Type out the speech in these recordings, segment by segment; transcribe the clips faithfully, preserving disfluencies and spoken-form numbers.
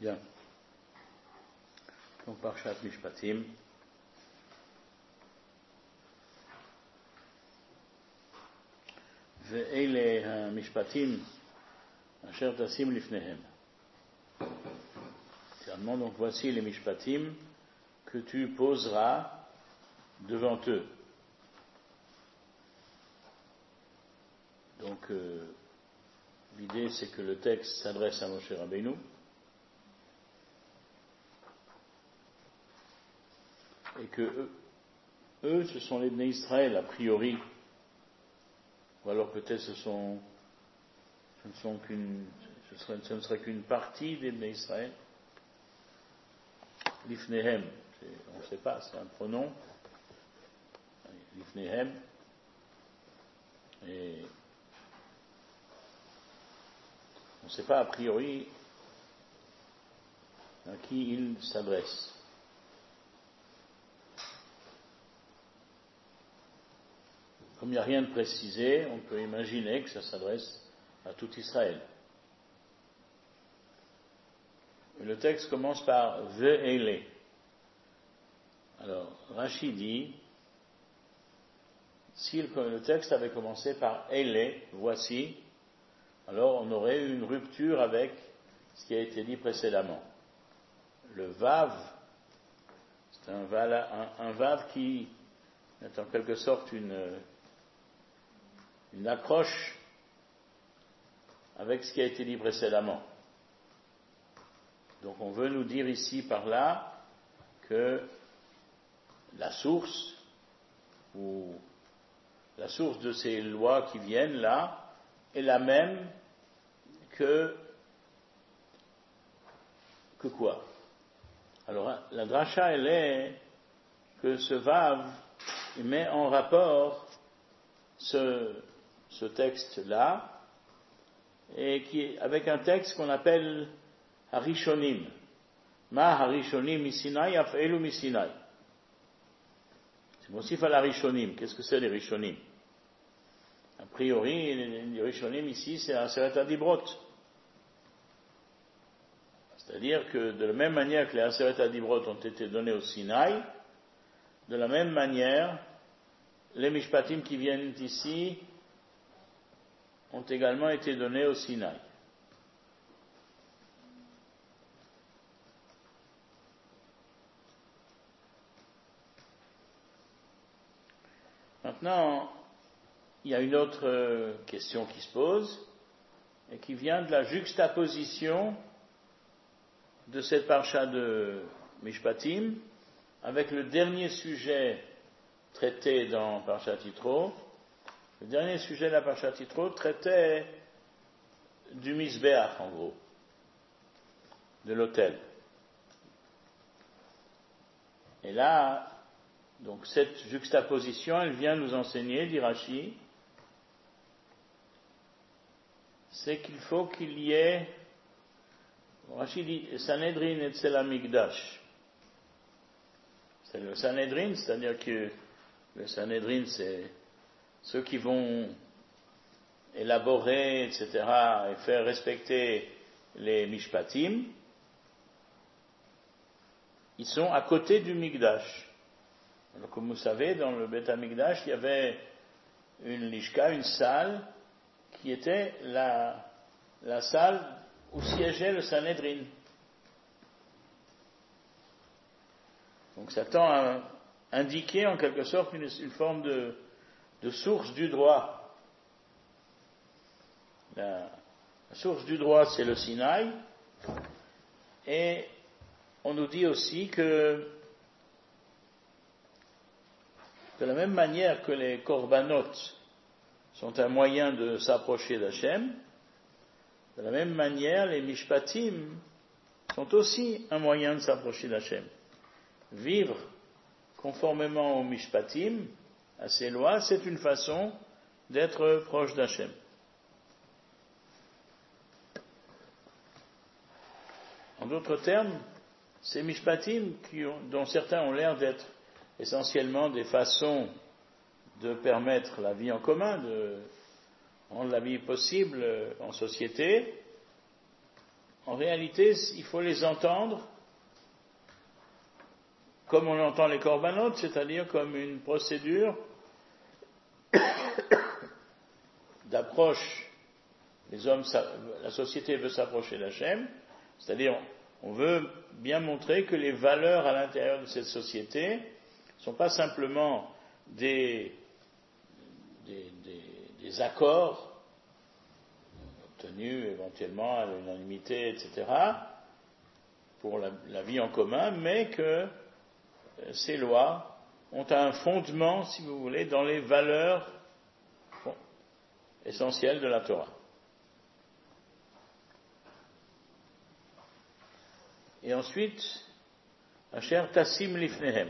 Bien. Donc, Parshat Mishpatim. ואלה המשפטים אשר תשים לפניהם. Finalement, donc voici les mishpatim que tu poseras devant eux. Donc, euh, l'idée c'est que le texte s'adresse à Moshe Rabbeinu. Et que eux, eux, ce sont les Bnei Israël, a priori. Ou alors peut-être ce sont, ce ne sont qu'une, ce, serait, ce ne serait qu'une partie des Bnei Israël. Lifnehem, on ne sait pas, c'est un pronom. Lifnehem. Et on ne sait pas a priori à qui il s'adresse. Comme il n'y a rien de précisé, on peut imaginer que ça s'adresse à tout Israël. Et le texte commence par Ve'ele. Alors, Rashi dit, si le texte avait commencé par Ele, voici, alors on aurait eu une rupture avec ce qui a été dit précédemment. Le Vav, c'est un Vav, un, un Vav qui est en quelque sorte une une accroche avec ce qui a été dit précédemment. Donc on veut nous dire ici par là que la source ou la source de ces lois qui viennent là est la même que que quoi? Alors la dracha elle est que ce vav il met en rapport ce ce texte-là, et qui est avec un texte qu'on appelle Harishonim. Ma Harishonim Misinai Afelu Misinai. C'est Mosif al Harishonim. Qu'est-ce que c'est les Rishonim? A priori, les Rishonim ici, c'est un Aseret Adibrot. C'est-à-dire que de la même manière que les Aseret Adibrot ont été donnés au Sinaï, de la même manière, les Mishpatim qui viennent ici ont également été donnés au Sinaï. Maintenant, il y a une autre question qui se pose et qui vient de la juxtaposition de cette parcha de Mishpatim avec le dernier sujet traité dans Parshat Yitro. Le dernier sujet de la Parshat Yitro traitait du Mizbeach, en gros, de l'autel. Et là, donc cette juxtaposition, elle vient nous enseigner, dit Rashi, c'est qu'il faut qu'il y ait, Rashi dit, Sanhedrin etzel hamikdash. C'est le Sanhedrin, c'est-à-dire que le Sanhedrin, c'est ceux qui vont élaborer, et cetera, et faire respecter les mishpatim, ils sont à côté du Mikdash. Alors, comme vous savez, dans le Beth HaMikdash, il y avait une lishka, une salle, qui était la, la salle où siégeait le Sanhedrin. Donc, ça tend à indiquer en quelque sorte une, une forme de de source du droit. La, la source du droit, c'est le Sinaï, et on nous dit aussi que de la même manière que les korbanot sont un moyen de s'approcher d'Hachem, de la même manière les mishpatim sont aussi un moyen de s'approcher d'Hachem. Vivre conformément aux mishpatim, à ces lois, c'est une façon d'être proche d'Hachem. En d'autres termes, ces mishpatim, qui ont, dont certains ont l'air d'être essentiellement des façons de permettre la vie en commun, de rendre la vie possible en société, en réalité, il faut les entendre comme on entend les corbanotes, c'est-à-dire comme une procédure d'approche. Les hommes, la société veut s'approcher d'Hachem, c'est-à-dire on veut bien montrer que les valeurs à l'intérieur de cette société ne sont pas simplement des, des, des, des accords obtenus éventuellement à l'unanimité, et cetera, pour la, la vie en commun, mais que ces lois ont un fondement, si vous voulez, dans les valeurs essentielles de la Torah. Et ensuite, Asher Tassim Lifnehem,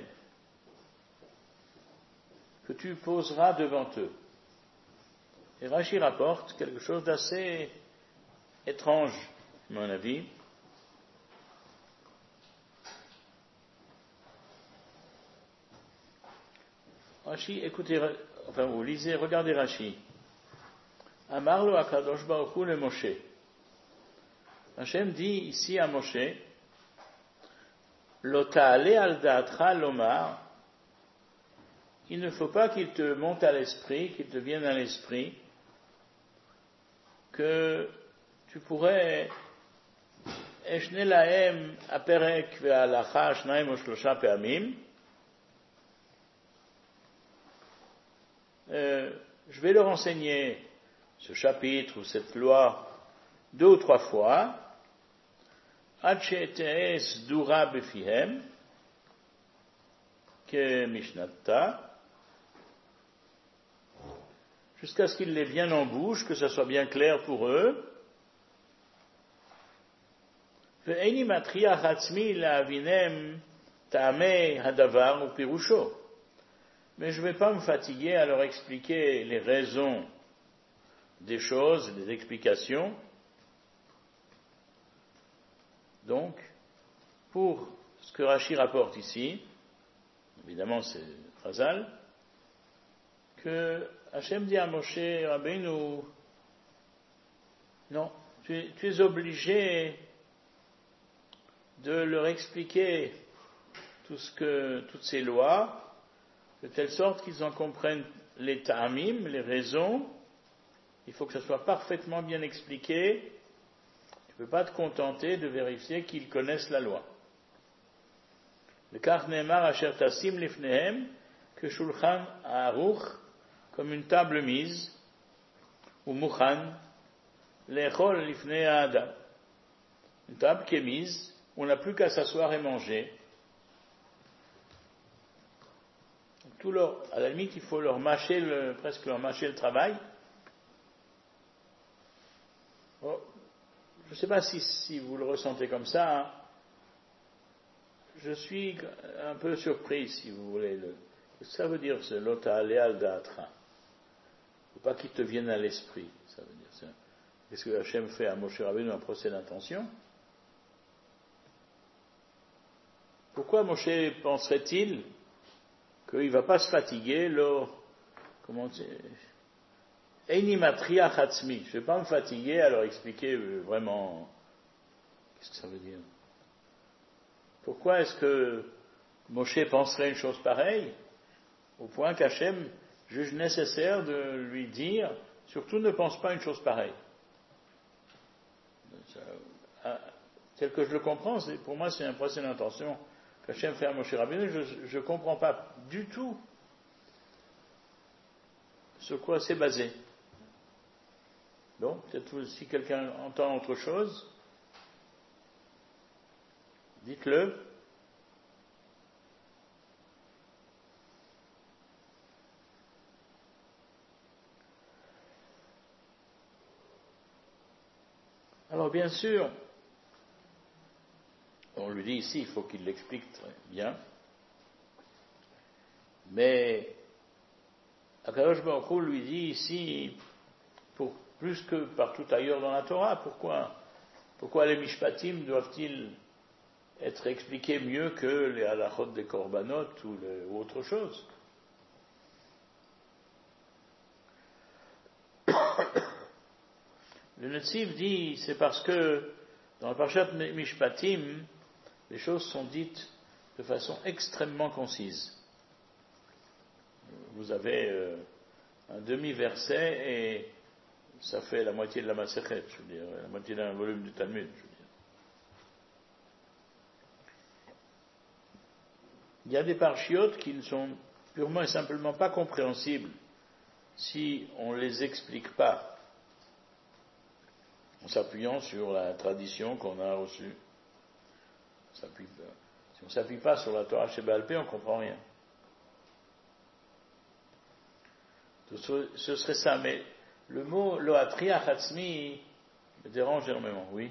que tu poseras devant eux. Et Rashi rapporte quelque chose d'assez étrange, à mon avis. Rashi, écoutez, enfin vous lisez, regardez Rashi. Amarlo Akadosh Baruch Hu le Moshe. Hachem dit ici à Moshe, Lo ta'ale al da'atra lomar, il ne faut pas qu'il te monte à l'esprit, qu'il te vienne à l'esprit, que tu pourrais Eshne lahem aperek ve'alacha shnaim o shlosha pe'amim, Euh, je vais leur enseigner ce chapitre ou cette loi deux ou trois fois, ad she'te'es dura befihem, ke mishnata, jusqu'à ce qu'ils les viennent en bouche, que ça soit bien clair pour eux. Ve'eni matriach atzmi la'avinem ta'amei hadavar ou pirusho. Mais je ne vais pas me fatiguer à leur expliquer les raisons des choses, des explications. Donc, pour ce que Rashi rapporte ici, évidemment c'est Chazal, que Hachem dit à Moshe Rabbeinu, non, tu, tu es obligé de leur expliquer tout ce que, toutes ces lois, de telle sorte qu'ils en comprennent les ta'amim, les raisons. Il faut que ça soit parfaitement bien expliqué. Tu ne peux pas te contenter de vérifier qu'ils connaissent la loi. Le kach ne'emar asher tasim lifnehem, que shulchan aruch, comme une table mise, ou mukhan, lechol lifnei ha'adam. Une table qui est mise, on n'a plus qu'à s'asseoir et manger. Tout leur, à la limite, il faut leur mâcher le, presque leur mâcher le travail. Oh, je ne sais pas si, si vous le ressentez comme ça. Hein. Je suis un peu surpris, si vous voulez. Le, ce que ça veut dire, ce lota aléal d'atra. Il ne faut pas qu'il te vienne à l'esprit. Ça veut dire ça. Qu'est-ce que Hachem fait à Moshe Rabbeinu, un procès d'intention? Pourquoi Moshe penserait-il qu'il ne va pas se fatiguer, là, comment dire, Einimatria chatzmi, je ne vais pas me fatiguer à leur expliquer vraiment, qu'est-ce que ça veut dire? Pourquoi est-ce que Moshe penserait une chose pareille, au point qu'Hachem juge nécessaire de lui dire, surtout ne pense pas une chose pareille. Ça, tel que je le comprends, c'est, pour moi c'est un procès d'intention qu'Hachem fait à Moshe Rabbeinu, je ne comprends pas du tout sur quoi c'est basé. Donc, peut-être si quelqu'un entend autre chose, dites-le. Alors, bien sûr, on lui dit ici, il faut qu'il l'explique très bien, mais Akadosh Baruch Hu lui dit ici, pour plus que partout ailleurs dans la Torah, pourquoi, pourquoi les mishpatim doivent-ils être expliqués mieux que les halachot des korbanot ou, le, ou autre chose? Le Netziv dit, c'est parce que Dans la Parashat Mishpatim, les choses sont dites de façon extrêmement concise. Vous avez euh, un demi-verset et ça fait la moitié de la Masechet, je veux dire, la moitié d'un volume du Talmud, je veux dire. Il y a des parchiotes qui ne sont purement et simplement pas compréhensibles si on ne les explique pas en s'appuyant sur la tradition qu'on a reçue. Si on ne s'appuie pas sur la Torah Sheba'al Peh, on ne comprend rien. Ce serait ça, mais le mot Loatria Hatzmi me dérange énormément, oui.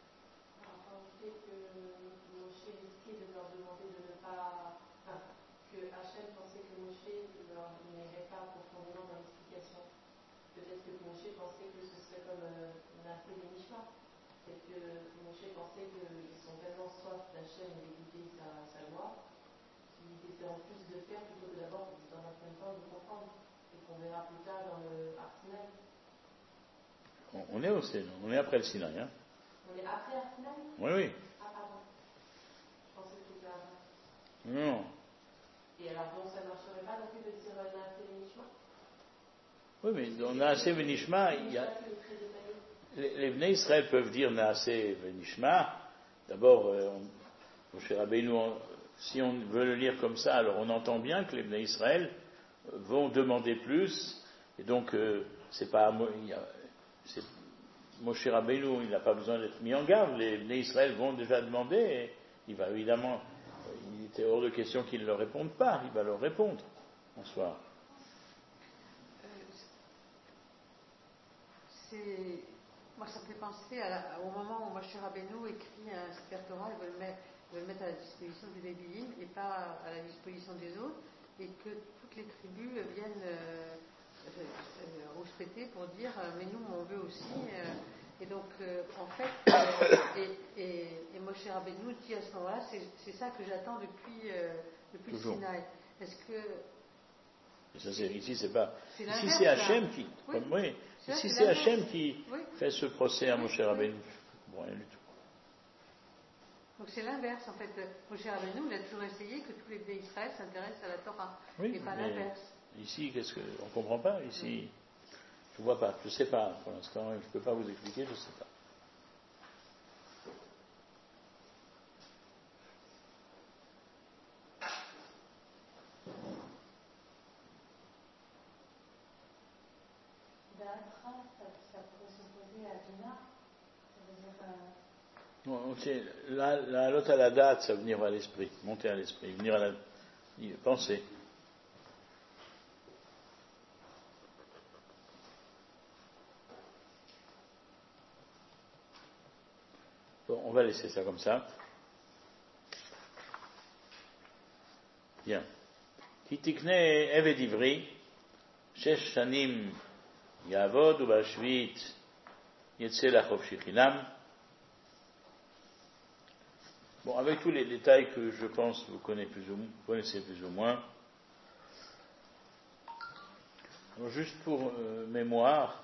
On est au Sinaï, on est après le Sinaï. Hein. On est après le Sinaï ? Oui, oui. Ah, pardon. Je pensais que c'était avant. Non. Et alors, donc, ça ne marcherait pas non plus de dire Naaseh Venishma ? Oui, mais dans Naaseh Venishma, il y a. Les, les Bnei Israël peuvent dire Naaseh Venishma. D'abord, euh, Moshe Rabbeinu, si on veut le lire comme ça, alors on entend bien que les Bnei Israël vont demander plus. Et donc, euh, c'est pas. Il y a, c'est, Moshe Rabbeinu, il n'a pas besoin d'être mis en garde, les Bnei Israël vont déjà demander, et il va évidemment, il était hors de question qu'il ne leur réponde pas, il va leur répondre, en soi. Euh, c'est, moi ça me fait penser à la, au moment où Moshe Rabbeinu écrit un Sefer Torah, il veut le mettre, il veut le mettre à la disposition des Lévi'im et pas à la disposition des autres, et que toutes les tribus viennent euh, Euh, rouspéter pour dire euh, mais nous on veut aussi euh, et donc euh, en fait euh, et, et, et Moshe Rabbeinu dit à ce moment-là c'est, c'est ça que j'attends depuis euh, depuis le Sinaï. Est-ce que et ça, c'est, ici c'est pas c'est ici c'est Hachem qui oui. comme, oui, c'est ici c'est c'est Hachem qui oui. fait ce procès à Moshe Rabbeinu. Oui. Bon, rien du tout. Donc c'est l'inverse en fait. Moshe Rabbeinu il a toujours essayé que tous les Bnei Israël s'intéressent à la Torah oui, et pas l'inverse. Ici, qu'est-ce que on comprend pas ici? Je vois pas, je sais pas pour l'instant, je peux pas vous expliquer, je sais pas. D'Atra, ça, ça pourrait s'opposer à Dina. Ça veut dire. Euh... Non, okay. La, la l'autre à la date, ça venir à l'esprit, monter à l'esprit, venir à la penser. Bon, on va laisser ça comme ça. Bien. Kitikne Eved Ivri, Shesh Shanim Yavod ou Bashvit Yetze Lachov Shichinam. Bon, avec tous les détails que je pense vous connaissez plus ou, connaissez plus ou moins. Alors, juste pour euh, mémoire,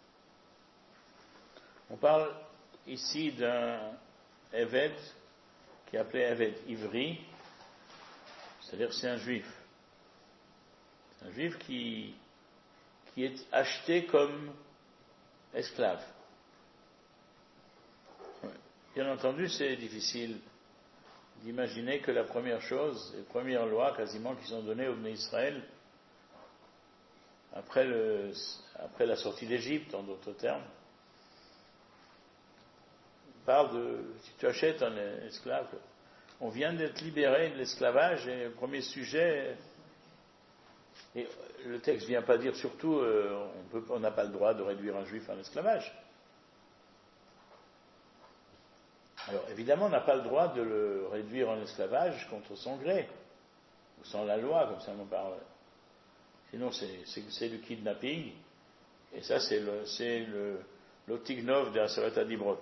on parle ici d'un Eved qui est appelé Eved Ivri, c'est-à-dire c'est un juif. C'est un juif qui, qui est acheté comme esclave. Bien entendu, c'est difficile d'imaginer que la première chose, les premières lois quasiment qui sont données au Bnei Israël, après, le, après la sortie d'Égypte, en d'autres termes, parle de, si tu achètes un esclave, on vient d'être libéré de l'esclavage, et le premier sujet, et le texte vient pas dire surtout, euh, on peut, on n'a pas le droit de réduire un juif en esclavage. Alors évidemment, on n'a pas le droit de le réduire en esclavage contre son gré, ou sans la loi, comme ça on parle. Sinon c'est, c'est, c'est du kidnapping, et ça c'est le, c'est le, l'otignov de la Aseret Dibrot.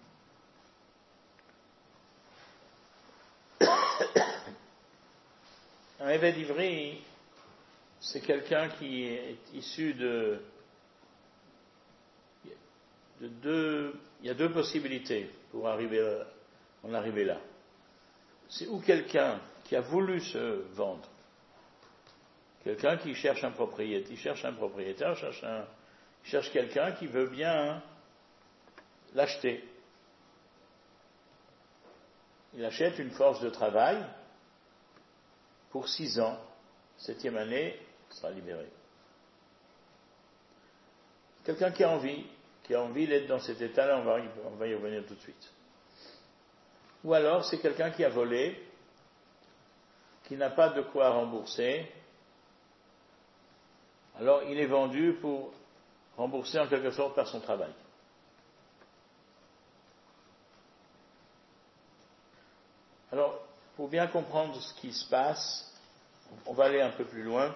Un Eved Ivri, c'est quelqu'un qui est issu de, de deux, il y a deux possibilités. pour arriver, en arriver là. C'est ou quelqu'un qui a voulu se vendre, quelqu'un qui cherche un propriétaire, il cherche un propriétaire, cherche un, il cherche quelqu'un qui veut bien l'acheter. Il achète une force de travail pour six ans. Septième année, il sera libéré. Quelqu'un qui a envie, qui a envie d'être dans cet état-là, on va, on va y revenir tout de suite. Ou alors, c'est quelqu'un qui a volé, qui n'a pas de quoi rembourser. Alors, il est vendu pour rembourser en quelque sorte par son travail. Alors, pour bien comprendre ce qui se passe, on va aller un peu plus loin.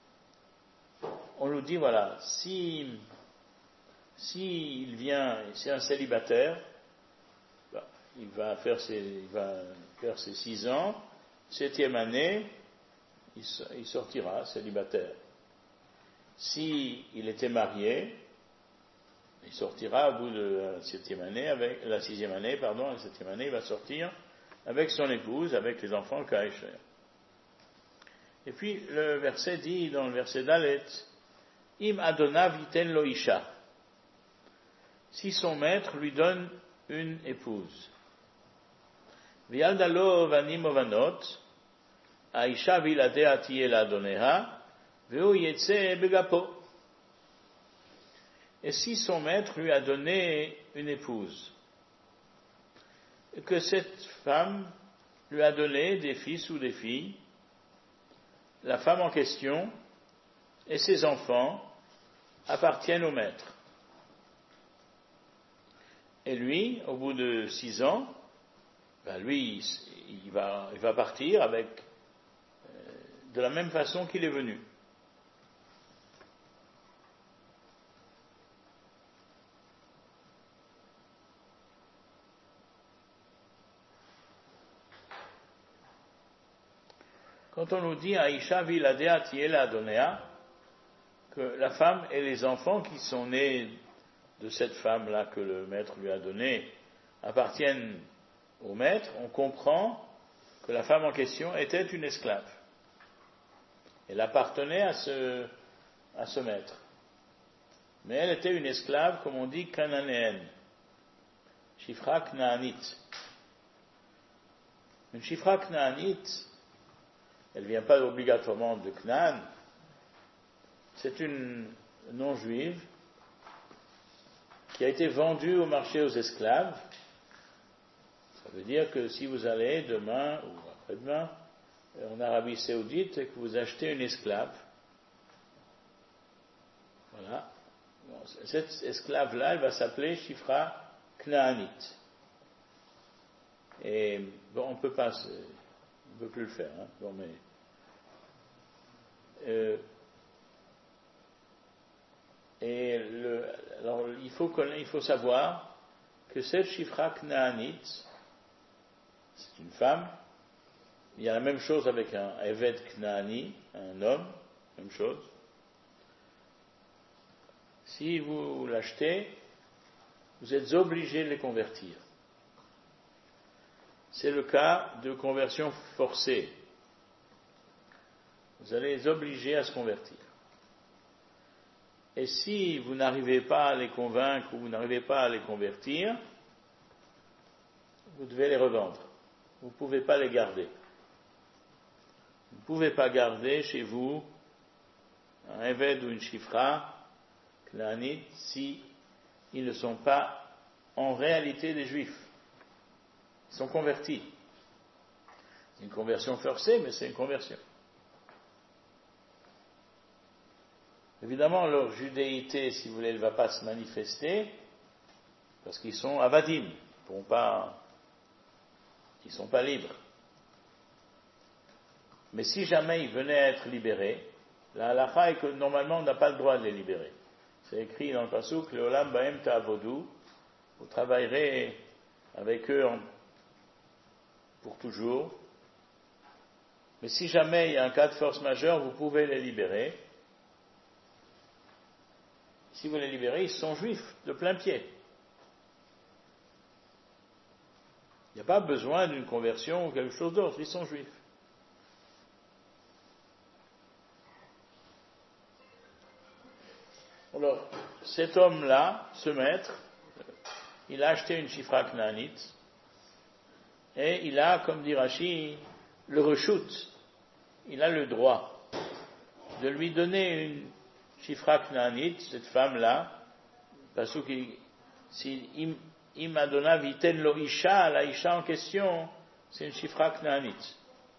On nous dit, voilà, si, si il vient, c'est un célibataire, ben, il va faire ses, il va faire ses six ans, septième année, il, il sortira célibataire. Si il était marié, il sortira au bout de la septième année, avec la sixième année, pardon, la septième année, il va sortir avec son épouse, avec les enfants, le cas échéant. Et puis le verset dit, dans le verset Dalet, Im Adonav yiten lo isha. Si son maître lui donne une épouse. Vialdalo vanim ovanot, Aisha viladea tiye la doneha, veu yetse begapo. Et si son maître lui a donné une épouse, et que cette femme lui a donné des fils ou des filles, la femme en question et ses enfants appartiennent au maître. Et lui, au bout de six ans, ben lui, il va, il va partir avec, euh, de la même façon qu'il est venu. Quand on nous dit Aisha viladea tiela adonea, que la femme et les enfants qui sont nés de cette femme-là que le maître lui a donnée appartiennent au maître, on comprend que la femme en question était une esclave. Elle appartenait à ce, à ce maître. Mais elle était une esclave, comme on dit, cananéenne. Shifra Knaanit. Une Shifra Knaanit, elle ne vient pas obligatoirement de Canaan, c'est une non-juive qui a été vendue au marché aux esclaves. Ça veut dire que si vous allez demain ou après-demain en Arabie Saoudite et que vous achetez une esclave, voilà, bon, cette esclave-là, elle va s'appeler Shifra Knaanit. Et bon, on ne peut pas, on ne peut plus le faire, hein, bon, mais euh, et le, alors il faut, il faut savoir que cette Shifra Knaanit, c'est une femme. Il y a la même chose avec un Eved Knaani, un homme, même chose. Si vous l'achetez, vous êtes obligé de les convertir. C'est le cas de conversion forcée. Vous allez les obliger à se convertir. Et si vous n'arrivez pas à les convaincre ou vous n'arrivez pas à les convertir, vous devez les revendre. Vous ne pouvez pas les garder. Vous ne pouvez pas garder chez vous un Eved ou une Shifra Knaanit si ils ne sont pas en réalité des Juifs. Ils sont convertis. C'est une conversion forcée, mais c'est une conversion. Évidemment, leur judéité, si vous voulez, elle ne va pas se manifester, parce qu'ils sont avadim, ils pourront pas, ils ne sont pas libres. Mais si jamais ils venaient à être libérés, la halakha est que normalement on n'a pas le droit de les libérer. C'est écrit dans le pasuk, le olam baem ta'avodu, vous travaillerez avec eux en, pour toujours. Mais si jamais il y a un cas de force majeure, vous pouvez les libérer. Si vous les libérez, ils sont juifs de plein pied. Il n'y a pas besoin d'une conversion ou quelque chose d'autre, ils sont juifs. Alors, cet homme-là, ce maître, il a acheté une chifra knaanite et il a, comme dit Rashi, le reshut, il a le droit de lui donner une chifra knaanite, cette femme-là, parce que si Imadona viten lo isha, la isha en question, c'est une chifra knaanite.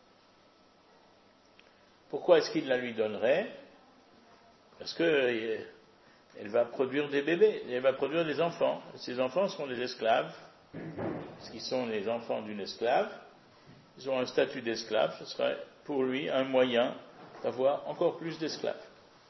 Pourquoi est-ce qu'il la lui donnerait? Parce que elle va produire des bébés, elle va produire des enfants. Ces enfants seront des esclaves, parce qu'ils sont les enfants d'une esclave. Ils ont un statut d'esclave, ce serait pour lui un moyen d'avoir encore plus d'esclaves.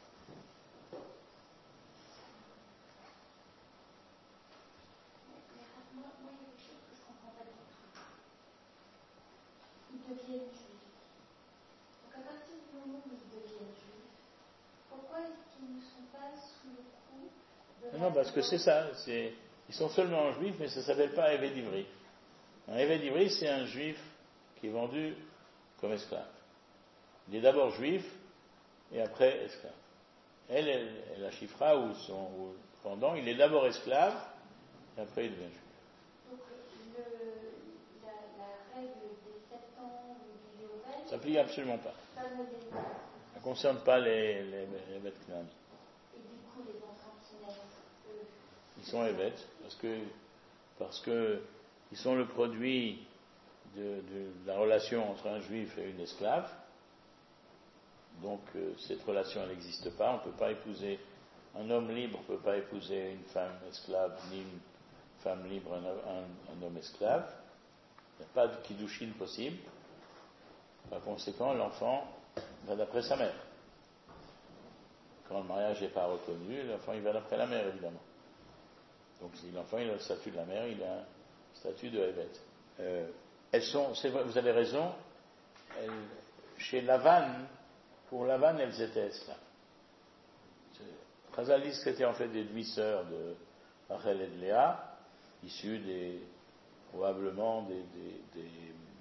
Moi, moi, il y a quelque chose que je ne comprends pas du tout. Ils deviennent juifs. Donc à partir du moment où ils deviennent juifs, pourquoi est-ce qu'ils ne sont pas sous le coup de la... Non, parce que c'est ça, c'est, ils sont seulement juifs, mais ça ne s'appelle pas Eved Ivri. Un Eved Ivri, c'est un juif qui est vendu comme esclave. Il est d'abord juif, et après esclave. Elle, elle, elle la chifra ou son ou pendant, il est d'abord esclave, et après il devient juif. Donc le, la, la règle des sept ans ou des Léovènes... Ça ne s'applique absolument pas. Ça ne les... Ça ne concerne pas les, les, les Eved Knan. Et du coup, les enfants qui naissent, eux... Ils sont Eved, parce que, parce que ils sont le produit de, de, de la relation entre un juif et une esclave. Donc euh, cette relation elle n'existe pas, on ne peut pas épouser un homme libre, ne peut pas épouser une femme esclave, ni une femme libre, un, un, un homme esclave. Il n'y a pas de kiddushin possible. Par conséquent, l'enfant va d'après sa mère. Quand le mariage n'est pas reconnu, l'enfant il va d'après la mère évidemment. Donc si l'enfant il a le statut de la mère, il a un statut de Eved. Euh, elles sont, c'est vrai, vous avez raison, elles, chez Lavan, pour Lavan, elles étaient esclaves. Chazal dit que c'était en fait des demi-sœurs de Rachel et de Léa, issues des, probablement des, des, des,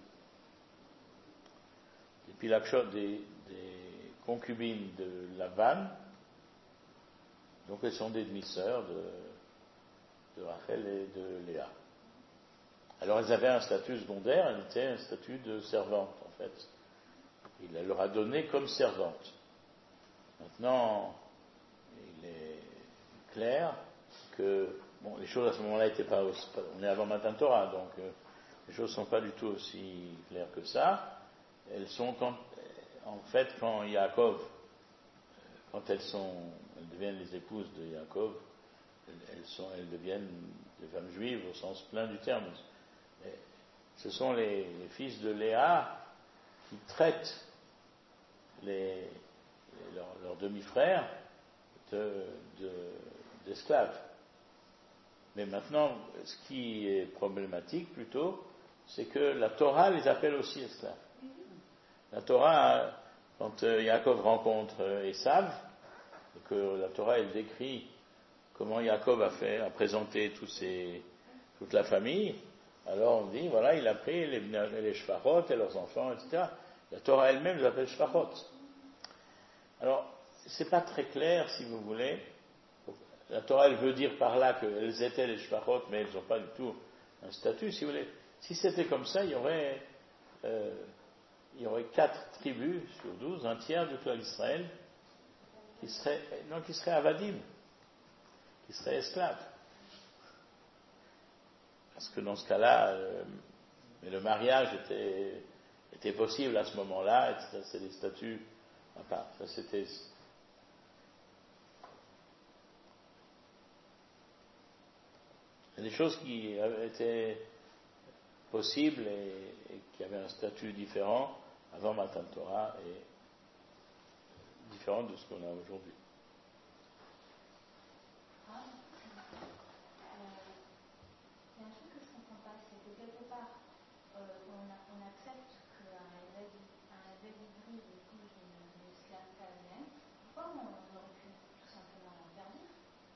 des pilakshot, des, des concubines de Lavan. Donc elles sont des demi-sœurs de, de Rachel et de Léa. Alors elles avaient un statut secondaire, elles étaient un statut de servante en fait. Il leur a donné comme servante. Maintenant, il est clair que bon, les choses à ce moment-là n'étaient pas, aussi, on est avant Matan Torah, donc euh, les choses ne sont pas du tout aussi claires que ça. Elles sont quand, en fait, quand Yaakov, quand elles sont, elles deviennent les épouses de Yaakov, elles, sont, elles deviennent des femmes juives au sens plein du terme. Et ce sont les, les fils de Léa qui traitent les, leurs, leurs demi-frères de, de, d'esclaves. Mais maintenant, ce qui est problématique plutôt, c'est que la Torah les appelle aussi esclaves. La Torah, quand Yaakov rencontre Esav, et que la Torah elle décrit comment Yaakov a fait, a présenté tous ses, toute la famille, alors on dit, voilà, il a pris les, les shvachot et leurs enfants, et cetera. La Torah elle-même les appelle shvachot. Alors, c'est pas très clair, si vous voulez. La Torah, elle veut dire par là qu'elles étaient les shvachot, mais elles n'ont pas du tout un statut, si vous voulez. Si c'était comme ça, il y aurait, euh, il y aurait quatre tribus sur douze, un tiers du clan d'Israël, qui seraient, non, qui seraient avadim, qui seraient esclaves. Parce que dans ce cas-là, euh, mais le mariage était, était possible à ce moment-là, et ça, c'est des statuts à part. Ça, c'était. Il y a des choses qui étaient possibles et, et qui avaient un statut différent avant Matan Torah et différent de ce qu'on a aujourd'hui. Ah, euh, il y a un truc que je ne comprends pas, c'est que quelque part, euh, on, a, on accepte qu'un évêque hybride épouse une, une esclave canadienne. Pourquoi on, on aurait pu tout simplement l'interdire?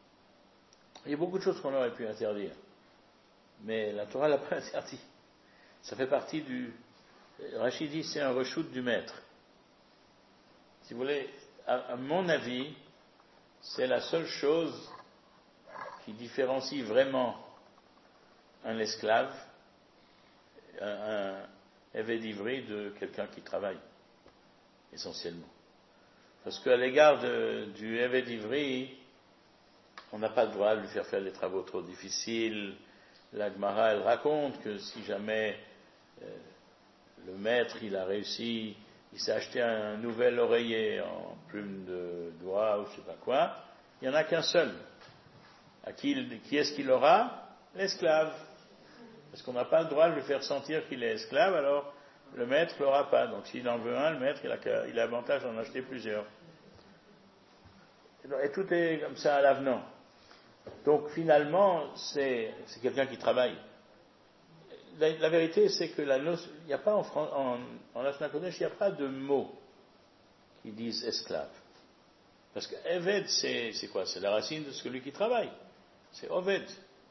Il y a beaucoup de choses qu'on aurait pu interdire, mais la Torah l'a pas interdit. ça fait partie du... Rachid dit c'est un reshoot du maître. Si vous voulez, à, à mon avis, c'est la seule chose qui différencie vraiment un esclave, un, un évêque d'Ivry de quelqu'un qui travaille, essentiellement. Parce qu'à l'égard de, du évêque d'Ivry, on n'a pas le droit de lui faire faire des travaux trop difficiles. La Gemara, elle raconte que si jamais euh, le maître, il a réussi, il s'est acheté un nouvel oreiller en plume de doigt ou je sais pas quoi, il n'y en a qu'un seul. À qui, qui est-ce qu'il aura? L'esclave. Parce qu'on n'a pas le droit de lui faire sentir qu'il est esclave, alors le maître ne l'aura pas. Donc s'il en veut un, le maître, il a, il a l'avantage d'en acheter plusieurs. Et tout est comme ça à l'avenant. Donc finalement, c'est, c'est quelqu'un qui travaille. La, la vérité, c'est que la notion, il n'y a pas en, en, en Lashon HaKodesh, il n'y a pas de mots qui disent esclave. Parce que Eved, c'est, c'est quoi? C'est la racine de celui qui travaille. C'est Oved.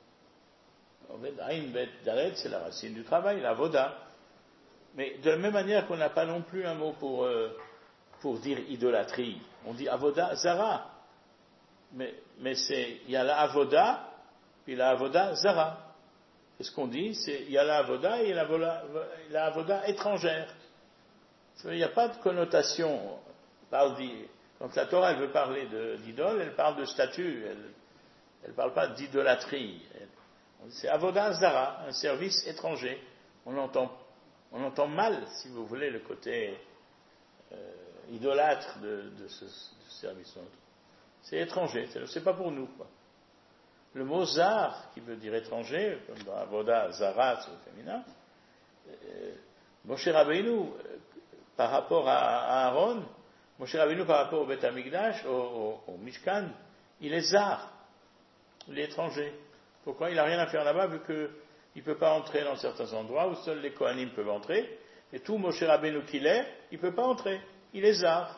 Oved, Ain, Bet, Dalet, c'est la racine du travail, la Voda. Mais de la même manière qu'on n'a pas non plus un mot pour, euh, pour dire idolâtrie. On dit Avoda Zara. Mais, mais c'est, il y a la Avoda, puis la Avoda Zara. Et ce qu'on dit, c'est, il y a la Avoda et la, la Avoda étrangère. Il n'y a pas de connotation. Parle Quand la Torah, elle veut parler de, d'idole, elle parle de statut. Elle ne parle pas d'idolâtrie. Elle, c'est Avoda Zara, un service étranger. On entend, on entend mal, si vous voulez, le côté euh, idolâtre de, de ce, de ce service. C'est étranger, c'est, c'est pas pour nous, quoi. Le mot zar, qui veut dire étranger, comme dans Avoda, Zara, c'est au féminin, euh, Moshe Rabbeinu, euh, par rapport à, à Aaron, Moshe Rabbeinu par rapport au Beth Amikdash, au, au, au Mishkan, il est zar, il est étranger. Pourquoi? Il n'a rien à faire là-bas, vu qu'il ne peut pas entrer dans certains endroits où seuls les Kohanim peuvent entrer, et tout Moshe Rabbeinu qu'il est, il ne peut pas entrer, il est zar.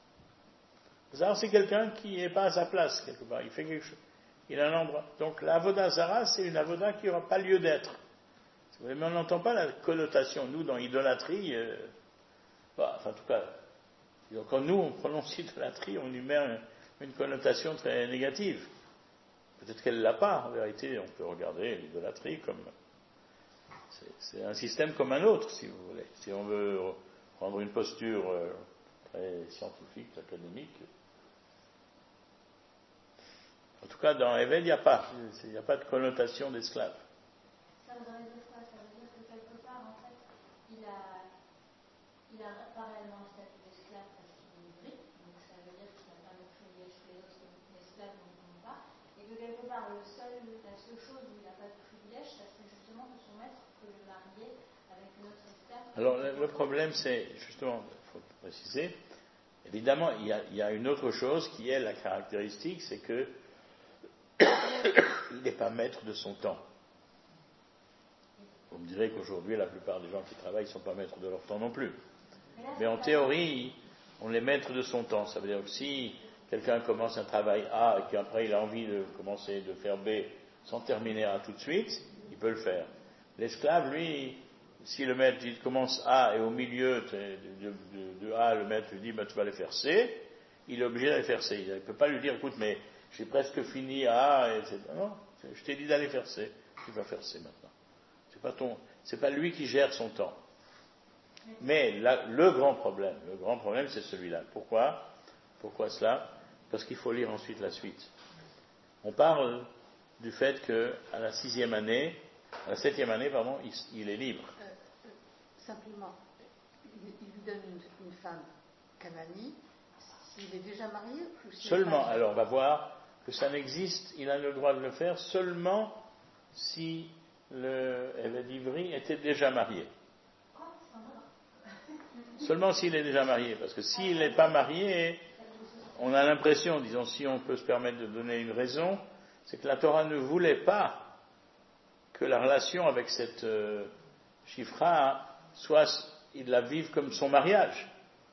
Zar, c'est quelqu'un qui n'est pas à sa place, quelque part. Il fait quelque chose. Il a un endroit. Donc, la Avoda Zara, c'est une Avoda qui n'aura pas lieu d'être. Mais on n'entend pas la connotation. Nous, dans idolâtrie, euh, bah, enfin, en tout cas, quand nous, on prononce idolâtrie, on y met un, une connotation très négative. Peut-être qu'elle ne l'a pas. En vérité, on peut regarder l'idolâtrie comme... C'est, c'est un système comme un autre, si vous voulez. Si on veut prendre une posture euh, très scientifique, académique... En tout cas, dans Eved, il n'y a pas. Il n'y a pas de connotation d'esclave. Ça voudrait dire quoi? Ça veut dire que quelque part, en fait, il a, il a pas réellement le statut d'esclave parce qu'il est ivri. Donc ça veut dire qu'il n'a pas le privilège que les autres esclaves n'ont pas. Et que quelque part, le seul, la seule chose où il n'a pas de privilège, ça serait justement que son maître peut le marier avec une autre esclave. Alors le, le problème, c'est, justement, il faut préciser, évidemment, il y, a, il y a une autre chose qui est la caractéristique, c'est que il n'est pas maître de son temps. Vous me direz qu'aujourd'hui, la plupart des gens qui travaillent ne sont pas maîtres de leur temps non plus. Mais en théorie, on est maître de son temps. Ça veut dire que si quelqu'un commence un travail A et qu'après il a envie de commencer de faire B sans terminer A tout de suite, il peut le faire. L'esclave, lui, si le maître dit commence A et au milieu de, de, de, de A, le maître lui dit bah, tu vas aller faire C, il est obligé d'aller faire C. Il ne peut pas lui dire écoute, mais j'ai presque fini A, et cetera. Non, je t'ai dit d'aller faire C. Tu vas faire C maintenant. C'est pas ton, c'est pas lui qui gère son temps. Mais là, le grand problème, le grand problème, c'est celui-là. Pourquoi? Pourquoi cela? Parce qu'il faut lire ensuite la suite. On parle du fait que à la sixième année, à la septième année, pardon, il, il est libre. Euh, euh, simplement, il, il lui donne une, une femme canani. S'il est déjà marié ou s'il Seulement, est pas... alors on va voir que ça n'existe, il a le droit de le faire seulement si le évêque d'Ivry était déjà marié. Seulement s'il est déjà marié, parce que s'il n'est pas marié, on a l'impression, disons, si on peut se permettre de donner une raison, c'est que la Torah ne voulait pas que la relation avec cette euh, Shifra soit, il la vive comme son mariage.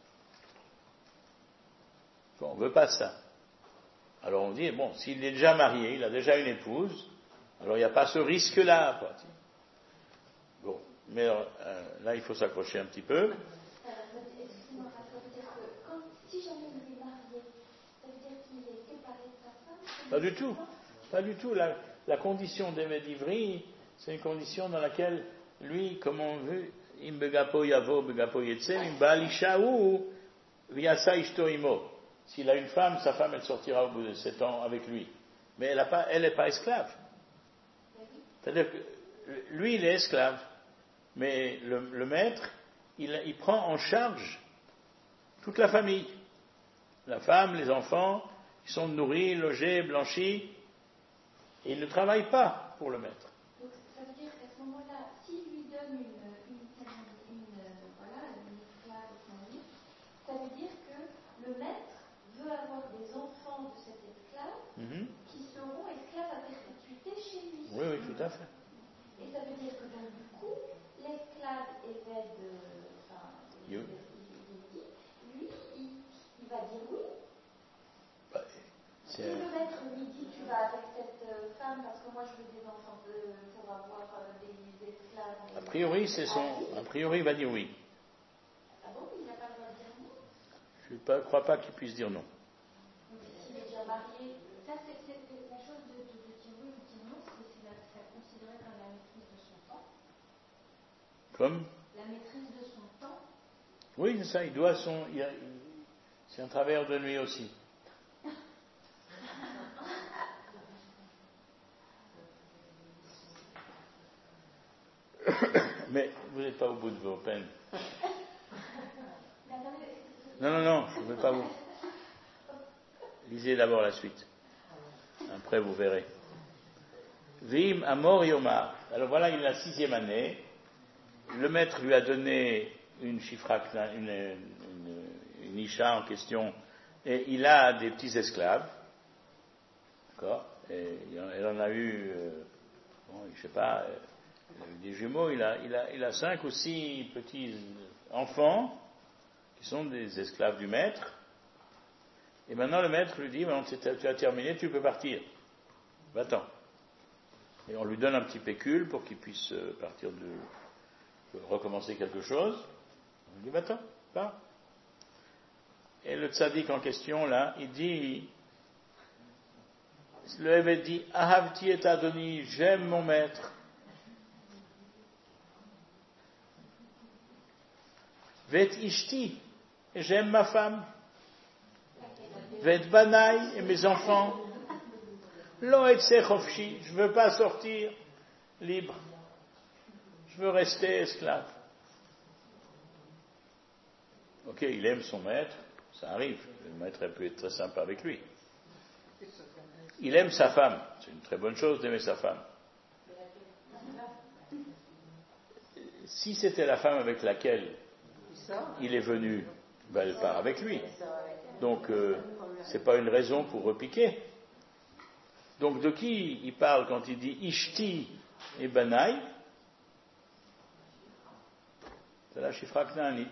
Bon, on ne veut pas ça. Alors on dit, bon, s'il est déjà marié, il a déjà une épouse, alors il n'y a pas ce risque-là. Quoi. Bon, mais euh, là il faut s'accrocher un petit peu. Excusez-moi, ça veut dire que quand, si jamais il est marié, ça veut dire qu'il est séparé de sa femme? Pas du tout, pas du tout. La, la condition d'Emed Ivri, c'est une condition dans laquelle lui, comme on veut, im begapo yavo begapo yetsem, im baalishaou viasa ishto imo. S'il a une femme, sa femme, elle sortira au bout de sept ans avec lui. Mais elle n'est pas, elle est pas esclave. C'est-à-dire que lui, il est esclave. Mais le, le maître, il, il prend en charge toute la famille. La femme, les enfants, ils sont nourris, logés, blanchis. Et il ne travaille pas pour le maître. Donc ça veut dire qu'à ce moment-là, s'il lui donne une, une, une, une, voilà, une esclave et son vie, ça veut dire que le maître veut avoir des enfants de cet esclave mm-hmm. qui seront esclaves à perpétuité chez lui. Oui, oui, tout à fait. Et ça veut dire que donc du coup, l'esclave évêque de, enfin, you. lui, il, il va dire oui. Bah, si le maître lui dit tu vas avec cette femme parce que moi je veux des enfants de, pour avoir des esclaves. A priori, c'est son. A priori, il va dire oui. Ah bon, il n'a pas le droit de dire non? Je ne crois pas qu'il puisse dire non. Donc s'il est déjà marié, ça c'est, c'est, c'est la chose de, de, de dire oui ou de dire non, c'est, c'est, la, c'est considéré comme la maîtrise de son temps. Comme La maîtrise de son temps. Oui, c'est ça, il doit son. Il a, il, c'est un travers de nuit aussi. Mais vous n'êtes pas au bout de vos peines. Non, non, non, je ne veux pas vous. Lisez d'abord la suite. Après, vous verrez. Vim Amor Yomar. Alors voilà, il est la sixième année. Le maître lui a donné une chifrak, une, une, une isha en question, et il a des petits esclaves. D'accord? Et il en a eu, euh, bon, je ne sais pas, il a eu des jumeaux, il a, il, a, il a cinq ou six petits enfants qui sont des esclaves du maître. Et maintenant le maître lui dit, bon, tu as terminé, tu peux partir. Va-t'en. Et on lui donne un petit pécule pour qu'il puisse partir de, de recommencer quelque chose. On lui dit, va-t'en, va. Et le tzaddik en question, là, il dit, le évêque dit, Ahavti et Adoni, j'aime mon maître. Vet ishti, et j'aime ma femme. Vet banaï, et mes enfants. Lo etse chofshi, je veux pas sortir libre. Je veux rester esclave. Ok, il aime son maître, ça arrive. Le maître peut être très sympa avec lui. Il aime sa femme. C'est une très bonne chose d'aimer sa femme. Si c'était la femme avec laquelle il est venu, ben elle part avec lui. Donc, euh, c'est pas une raison pour repiquer. Donc, de qui il parle quand il dit Ishti et Banaï? C'est la Shifra Knaanit.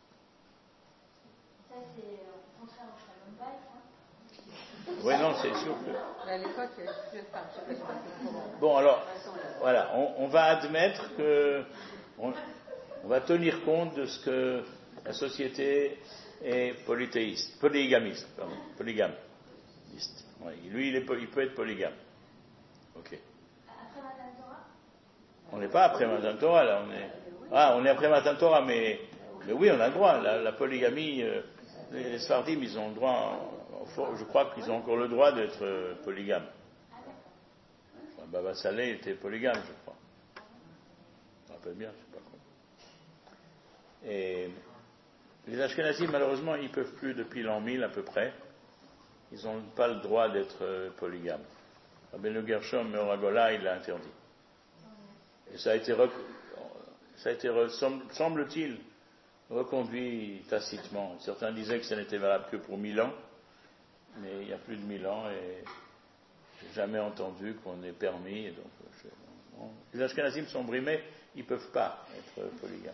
Ça, c'est au contraire au Shalom Bayit, hein? Oui, non, c'est sûr que. À l'époque, il y avait plusieurs femmes. Bon, alors, voilà, on, on va admettre que. On, on va tenir compte de ce que la société est polythéiste, polygamiste, pardon, polygamiste. Ouais, lui, il, est, il peut être polygame. Ok. Après Matan Torah? On n'est pas après Matan Torah, là, on est. Ah, on est après Matan Torah, mais, mais oui, on a le droit. La, la polygamie, euh, les, les Sfardim, ils ont le droit. Je crois qu'ils ont encore le droit d'être euh, polygames. Enfin, Baba Saleh était polygame, je crois. Je me rappelle bien, je ne sais pas quoi. Et les Ashkenazim, malheureusement, ils ne peuvent plus depuis l'an mille à peu près. Ils n'ont pas le droit d'être euh, polygames. Rabbeinu Gershom Meoragola, il l'a interdit. Et ça a été, rec... ça a été semble-t-il, reconduit tacitement. Certains disaient que ça n'était valable que pour mille ans, mais il y a plus de mille ans et je n'ai jamais entendu qu'on ait permis. Et donc, je... bon, les Ashkenazim sont brimés, ils ne peuvent pas être polygames.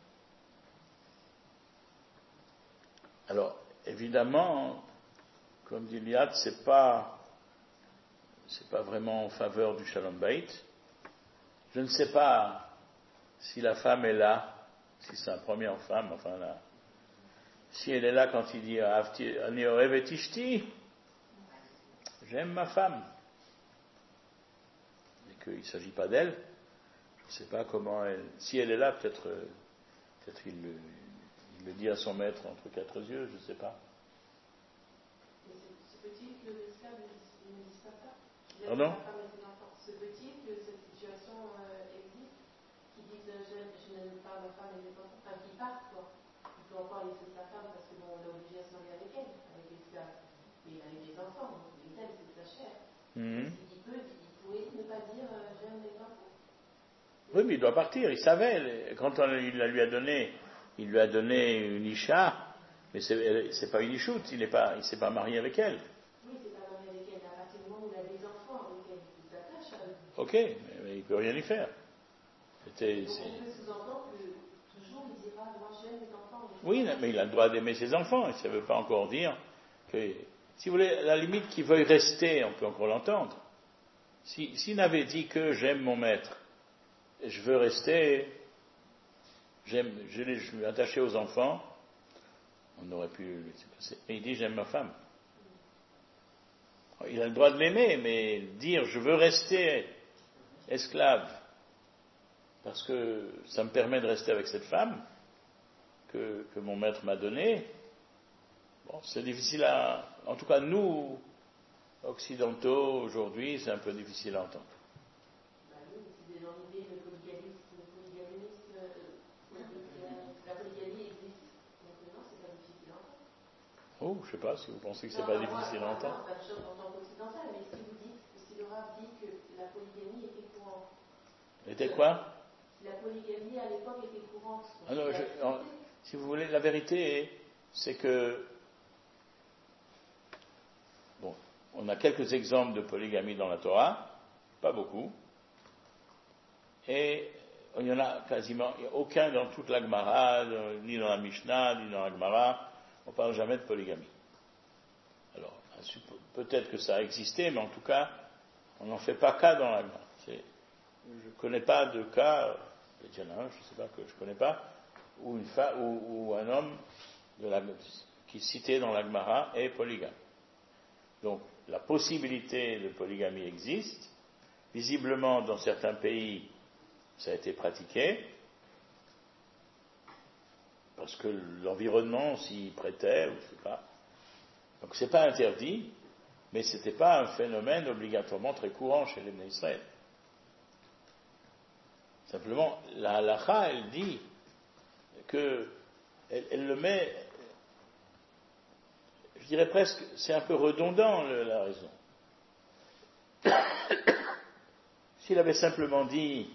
Alors, évidemment, comme dit Liad, c'est pas, c'est pas vraiment en faveur du Shalom Bayit. Je ne sais pas si la femme est là, si c'est sa première femme, enfin là, si elle est là quand il dit Ani ohevet ishti, j'aime ma femme, et qu'il ne s'agit pas d'elle, je ne sais pas comment elle. Si elle est là, peut-être, peut-être il, le, il le dit à son maître entre quatre yeux, je ne sais pas. C'est petit que l'esclave ne dise pas ça. Pardon ? C'est petit que cette situation euh, existe, qui disent je n'aime pas ma femme et mes enfants, enfin qui partent quoi. Il peut encore laisser sa femme parce que bon, on est obligé à se marier avec elle, avec l'esclave. Et avec les enfants, donc les aime, c'est sa chair. Mm-hmm. Il peut, il pourrait ne pas dire euh, j'aime mes enfants. Oui, mais il doit partir, il savait. Quand on, il la lui a donné, il lui a donné une isha, mais c'est, c'est pas une ishout, il ne s'est pas marié avec elle. Oui, c'est pas marié avec elle, à partir du moment où il a des enfants avec elle, il s'attache à eux. Ok, mais, mais il ne peut rien y faire. C'était, Donc c'est... on peut sous-entendre que toujours il dira moi j'aime mes enfants. Oui, mais il a le droit d'aimer ses enfants, et ça ne veut pas encore dire que, si vous voulez, à la limite qu'il veuille rester, on peut encore l'entendre. Si, s'il n'avait dit que j'aime mon maître, et je veux rester, j'aime, je, je suis attaché aux enfants, on aurait pu le laisser passer. Mais il dit j'aime ma femme. Il a le droit de l'aimer, mais dire je veux rester esclave, parce que ça me permet de rester avec cette femme que, que mon maître m'a donnée, bon, c'est difficile à... En tout cas, nous, occidentaux, aujourd'hui, c'est un peu difficile à entendre. Bah oui, c'est dans l'idée de polygamisme, polygamisme euh, la polygamie existe. Donc non, c'est pas difficile à entendre. Oh, je sais pas si vous pensez que c'est non, pas moi, difficile à entendre. Non, pas de chose en tant qu'occidental, mais si vous dites, si le Rav dit que la polygamie était courante. Était quoi? La polygamie à l'époque était courante. Ah non, je, en, si vous voulez, la vérité, c'est que bon, on a quelques exemples de polygamie dans la Torah, pas beaucoup, et il n'y en a quasiment il y a aucun dans toute la Gemara, ni dans la Mishnah, ni dans la Gemara, on ne parle jamais de polygamie. Alors, peut-être que ça a existé, mais en tout cas, on n'en fait pas cas dans la Gemara. C'est, je ne connais pas de cas, il y en a un, je ne sais pas, que je ne connais pas, où, une femme, où, où un homme de la, qui est cité dans la Gemara est polygame. Donc, la possibilité de polygamie existe. Visiblement, dans certains pays, ça a été pratiqué, parce que l'environnement s'y prêtait, ou je sais pas. Donc, c'est pas interdit, mais c'était pas un phénomène obligatoirement très courant chez les Bnei Israël. Simplement, la halakha, elle dit que, elle, elle le met, je dirais presque, c'est un peu redondant le, la raison. S'il avait simplement dit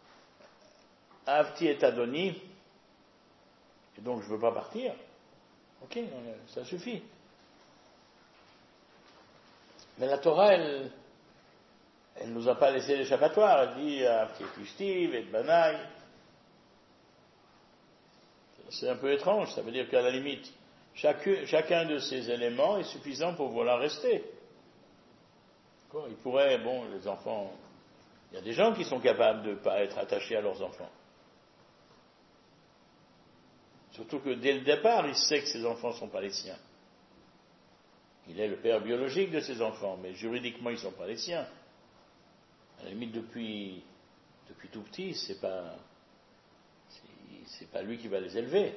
Avti et Adoni, et donc je ne veux pas partir, ok, ça suffit. Mais la Torah, elle elle ne nous a pas laissé l'échappatoire. Elle dit Avti et Ishti, et Banaï. C'est un peu étrange, ça veut dire qu'à la limite, chacun, chacun de ces éléments est suffisant pour vouloir rester. Il pourrait, bon, les enfants, il y a des gens qui sont capables de ne pas être attachés à leurs enfants. Surtout que dès le départ, il sait que ses enfants ne sont pas les siens. Il est le père biologique de ses enfants, mais juridiquement, ils ne sont pas les siens. À la limite, depuis, depuis tout petit, c'est pas, c'est, c'est pas lui qui va les élever.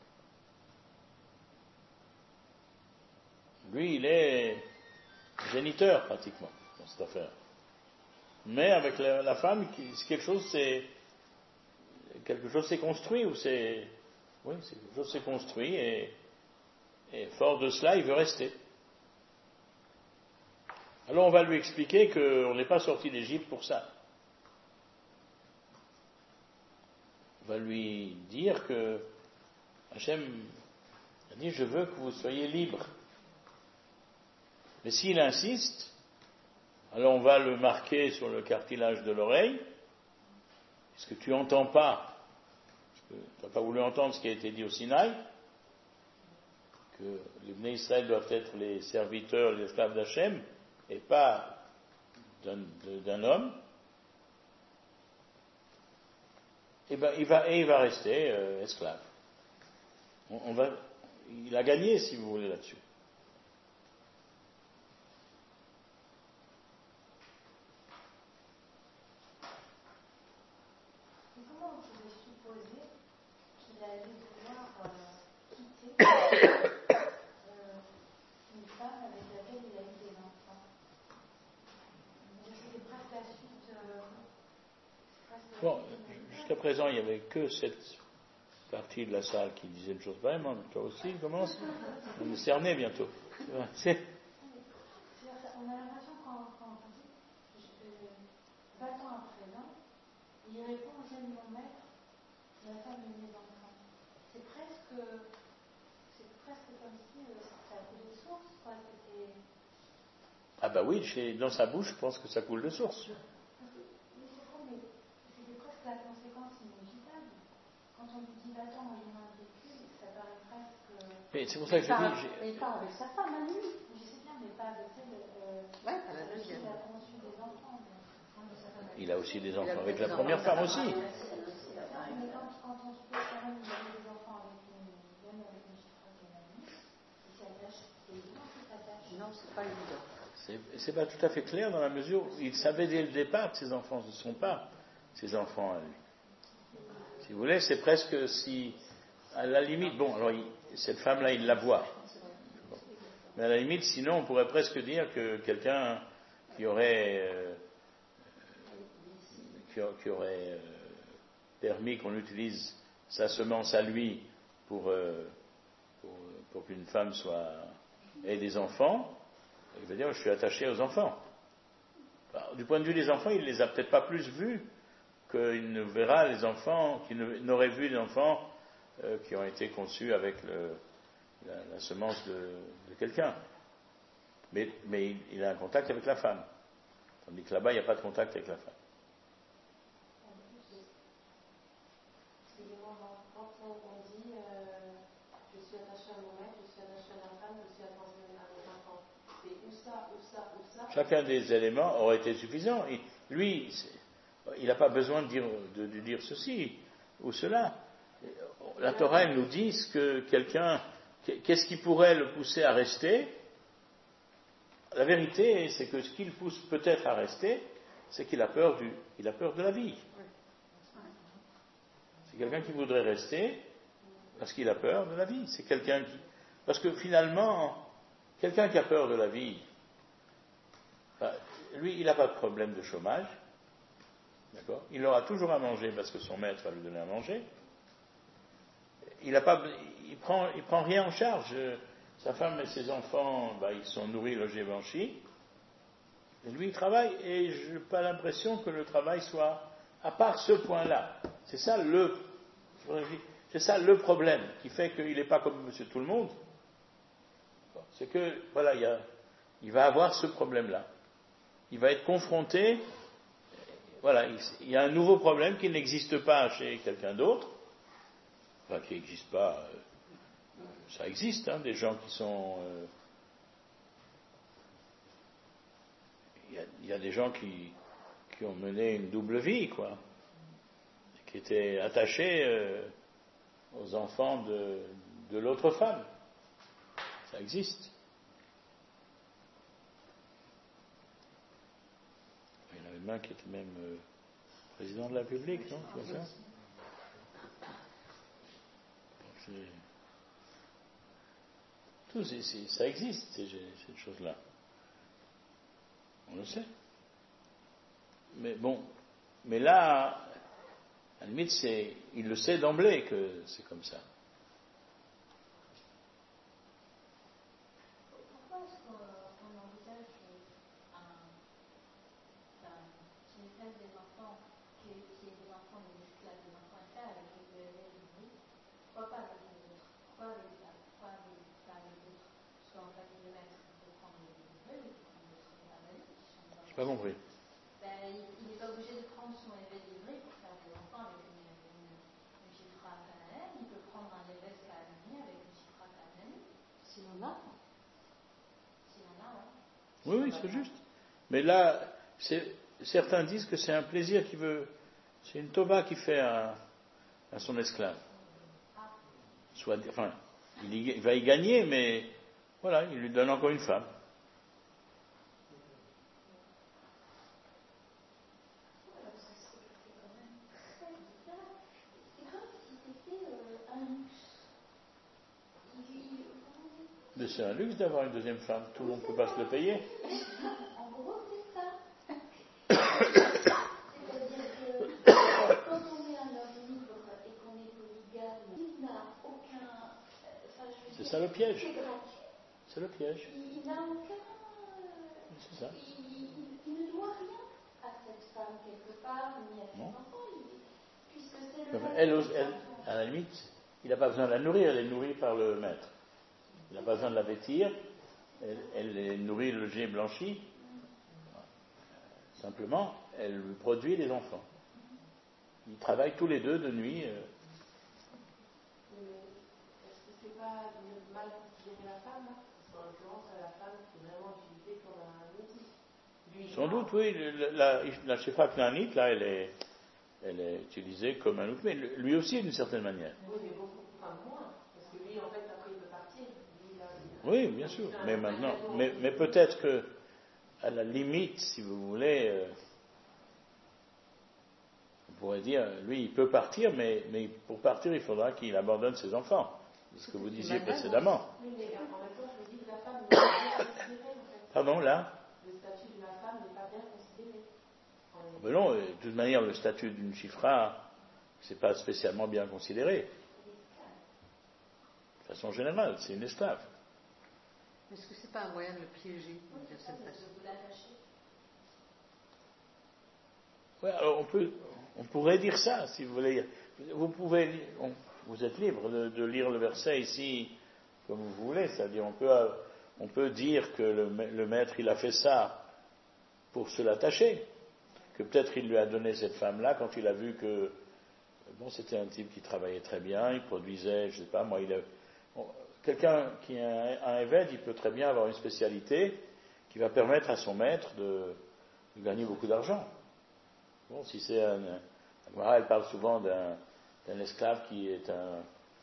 Lui, il est géniteur, pratiquement, dans cette affaire. Mais avec la, la femme, quelque chose c'est quelque chose s'est construit, ou c'est oui, c'est quelque chose s'est construit, et, et fort de cela, il veut rester. Alors on va lui expliquer qu'on n'est pas sorti d'Égypte pour ça. On va lui dire que Hachem a dit je veux que vous soyez libres. Mais s'il insiste, alors on va le marquer sur le cartilage de l'oreille. Est-ce que tu n'entends pas, parce que tu n'as pas voulu entendre ce qui a été dit au Sinaï, que les Bnei Israël doivent être les serviteurs, les esclaves d'Hachem, et pas d'un, d'un homme. et, ben, il, va, et il va rester euh, esclave. On, on va, il a gagné, si vous voulez, là-dessus. Et comment on pouvait supposer qu'il allait vouloir euh, quitter euh, une femme avec laquelle il a eu des enfants? C'était presque la suite. Euh, presque Bon, jusqu'à présent, il n'y avait que cette partie de la salle qui disait une chose pareille, mais toi aussi, commence. On est cerné bientôt. C'est... On a l'impression quand, quand on dit euh, vingt ans après l'an, il répond j'aime mon maître, la femme et mes enfants. C'est presque, c'est presque comme si euh, ça coulait de source, quoi. C'était... Ah bah oui, chez, dans sa bouche, je pense que ça coule de source. Oui, c'est vrai, mais c'était presque la conséquence inévitable. Quand on lui dit vingt ans, il y a un vécu, ça paraît presque... Mais c'est pour ça que je dis... J'ai... Il part avec sa femme à lui. Je sais bien, mais pas avec elle. Euh, ouais, à la deuxième. Il a conçu des enfants. Il a aussi des enfants avec la première femme aussi. Mais quand, quand on se peut quand même, il a des enfants avec une, même avec une chifra qui est amie, il s'attache, c'est évident qu'il s'attache. Non, c'est pas évident. C'est, c'est pas tout à fait clair dans la mesure où il savait dès le départ que ses enfants ne sont pas ses enfants à lui. Si vous voulez, c'est presque si, à la limite, bon, alors il, cette femme-là, il la voit. Mais à la limite, sinon, on pourrait presque dire que quelqu'un qui aurait, euh, qui, qui aurait euh, permis qu'on utilise sa semence à lui pour, euh, pour, pour qu'une femme soit, ait des enfants, il veut dire je suis attaché aux enfants. Alors, du point de vue des enfants, il ne les a peut-être pas plus vus qu'il ne verra les enfants, qu'il n'aurait vu les enfants euh, qui ont été conçus avec le, la, la semence de, de quelqu'un. Mais, mais il, il a un contact avec la femme. Tandis que là-bas, il n'y a pas de contact avec la femme. Quand on dit euh, je suis attaché à mon maître, je suis attaché à la femme, je suis attaché à mes enfants, c'est où ça, où ça, où ça. Chacun des éléments aurait été suffisant. Et lui, il n'a pas besoin de dire, de, de dire ceci ou cela. La Torah elle nous dit que quelqu'un, qu'est-ce qui pourrait le pousser à rester. La vérité, c'est que ce qui le pousse peut-être à rester, c'est qu'il a peur du, il a peur de la vie. C'est quelqu'un qui voudrait rester parce qu'il a peur de la vie. C'est quelqu'un qui, parce que finalement, quelqu'un qui a peur de la vie, ben, lui, il n'a pas de problème de chômage. D'accord ? Il aura toujours à manger parce que son maître va lui donner à manger. Il a pas, il prend, il prend rien en charge. Sa femme et ses enfants, bah, ils sont nourris, logés, blanchis. Et lui, il travaille, et je n'ai pas l'impression que le travail soit, à part ce point-là. C'est ça le, c'est ça le problème qui fait qu'il n'est pas comme Monsieur Tout le Monde. C'est que, voilà, il, y a, il va avoir ce problème-là. Il va être confronté. Voilà, il y a un nouveau problème qui n'existe pas chez quelqu'un d'autre. Enfin, qui n'existe pas. Euh, ça existe, hein, des gens qui sont. Euh, il y a, il y a des gens qui, qui ont mené une double vie, quoi, qui étaient attachés euh, aux enfants de, de l'autre femme. Ça existe. Il y en avait un qui était même euh, président de la République, non? C'est ça? C'est... Tout, c'est, c'est, ça existe, ces, ces choses-là. On le sait. Mais bon, mais là, à la limite, c'est, il le sait d'emblée que c'est comme ça. Pourquoi est-ce qu'on envisage un, un, qui naissent des enfants, qui est des enfants des esclaves, des enfants esclaves avec les bébés? Pourquoi pas avec les autres? Pourquoi avec pourquoi avec les autres? Parce qu'en fait, le maître peut prendre les bébés, il peut prendre d'autres bébés qui sont dans. J'ai pas compris. Ben, il n'est pas obligé de prendre son évêque d'Ivry pour faire des enfants avec une, une, une chifra cananéenne. Il peut prendre un évêque cananéen avec une chifra cananéenne. S'il en a. S'il en a, ouais. Oui, oui, c'est juste. Mais là, c'est, certains disent que c'est un plaisir qui veut. C'est une toba qui fait un, à son esclave. Soit, enfin, il, y, il va y gagner, mais voilà, il lui donne encore une femme. Mais c'est un luxe d'avoir une deuxième femme, tout le monde ne peut pas se le payer. En gros, c'est ça. C'est-à-dire que quand on est un homme libre et qu'on est polygame, il n'a aucun. Enfin, je veux c'est dire, ça le piège. C'est gratuit. C'est le piège. Il, il n'a aucun. C'est ça. Il, il, il ne doit rien à cette femme quelque part, ni à ses Non. enfants, il, puisque c'est le. Donc, elle, elle, à la limite, il n'a pas besoin de la nourrir, elle est nourrie par le maître. Il n'a pas besoin de la vêtir, elle, elle est nourrie, logée, blanchie. Simplement, elle lui produit des enfants. Ils travaillent tous les deux de nuit. Euh... Est-ce que c'est pas de mal considérer la femme? Parce qu'en l'occurrence, la femme qui est vraiment utilisée comme un outil. Lui, Sans doute, oui. La, la Shefa Knaanite, là, elle est, elle est utilisée comme un outil, mais lui aussi d'une certaine manière. Oui, mais beaucoup, enfin moins. Parce que lui, en fait, après, il peut partir. Lui, là, il... Oui, bien sûr. Mais maintenant, mais, mais peut-être que, à la limite, si vous voulez, euh, on pourrait dire, lui, il peut partir, mais, mais pour partir, il faudra qu'il abandonne ses enfants. C'est ce que vous disiez précédemment. Oui, mais en même temps, je vous dis que la femme n'est pas bien considérée, en fait. Pardon, là? Le statut de la femme n'est pas bien considéré. Ben non, de toute manière, le statut d'une chifra, c'est pas spécialement bien considéré. De façon générale, c'est une esclave. Est-ce que c'est pas un moyen de le piéger de cette façon? Oui, alors on peut, on pourrait dire ça, si vous voulez. Vous pouvez, on, vous êtes libre de, de lire le verset ici comme vous voulez, c'est-à-dire on peut, on peut dire que le, le maître il a fait ça pour se l'attacher, que peut-être il lui a donné cette femme-là quand il a vu que bon c'était un type qui travaillait très bien, il produisait, je sais pas moi, il a, bon, quelqu'un qui a un, un évêque, il peut très bien avoir une spécialité qui va permettre à son maître de, de gagner beaucoup d'argent. Bon, si c'est un, un elle parle souvent d'un, d'un esclave qui est un euh,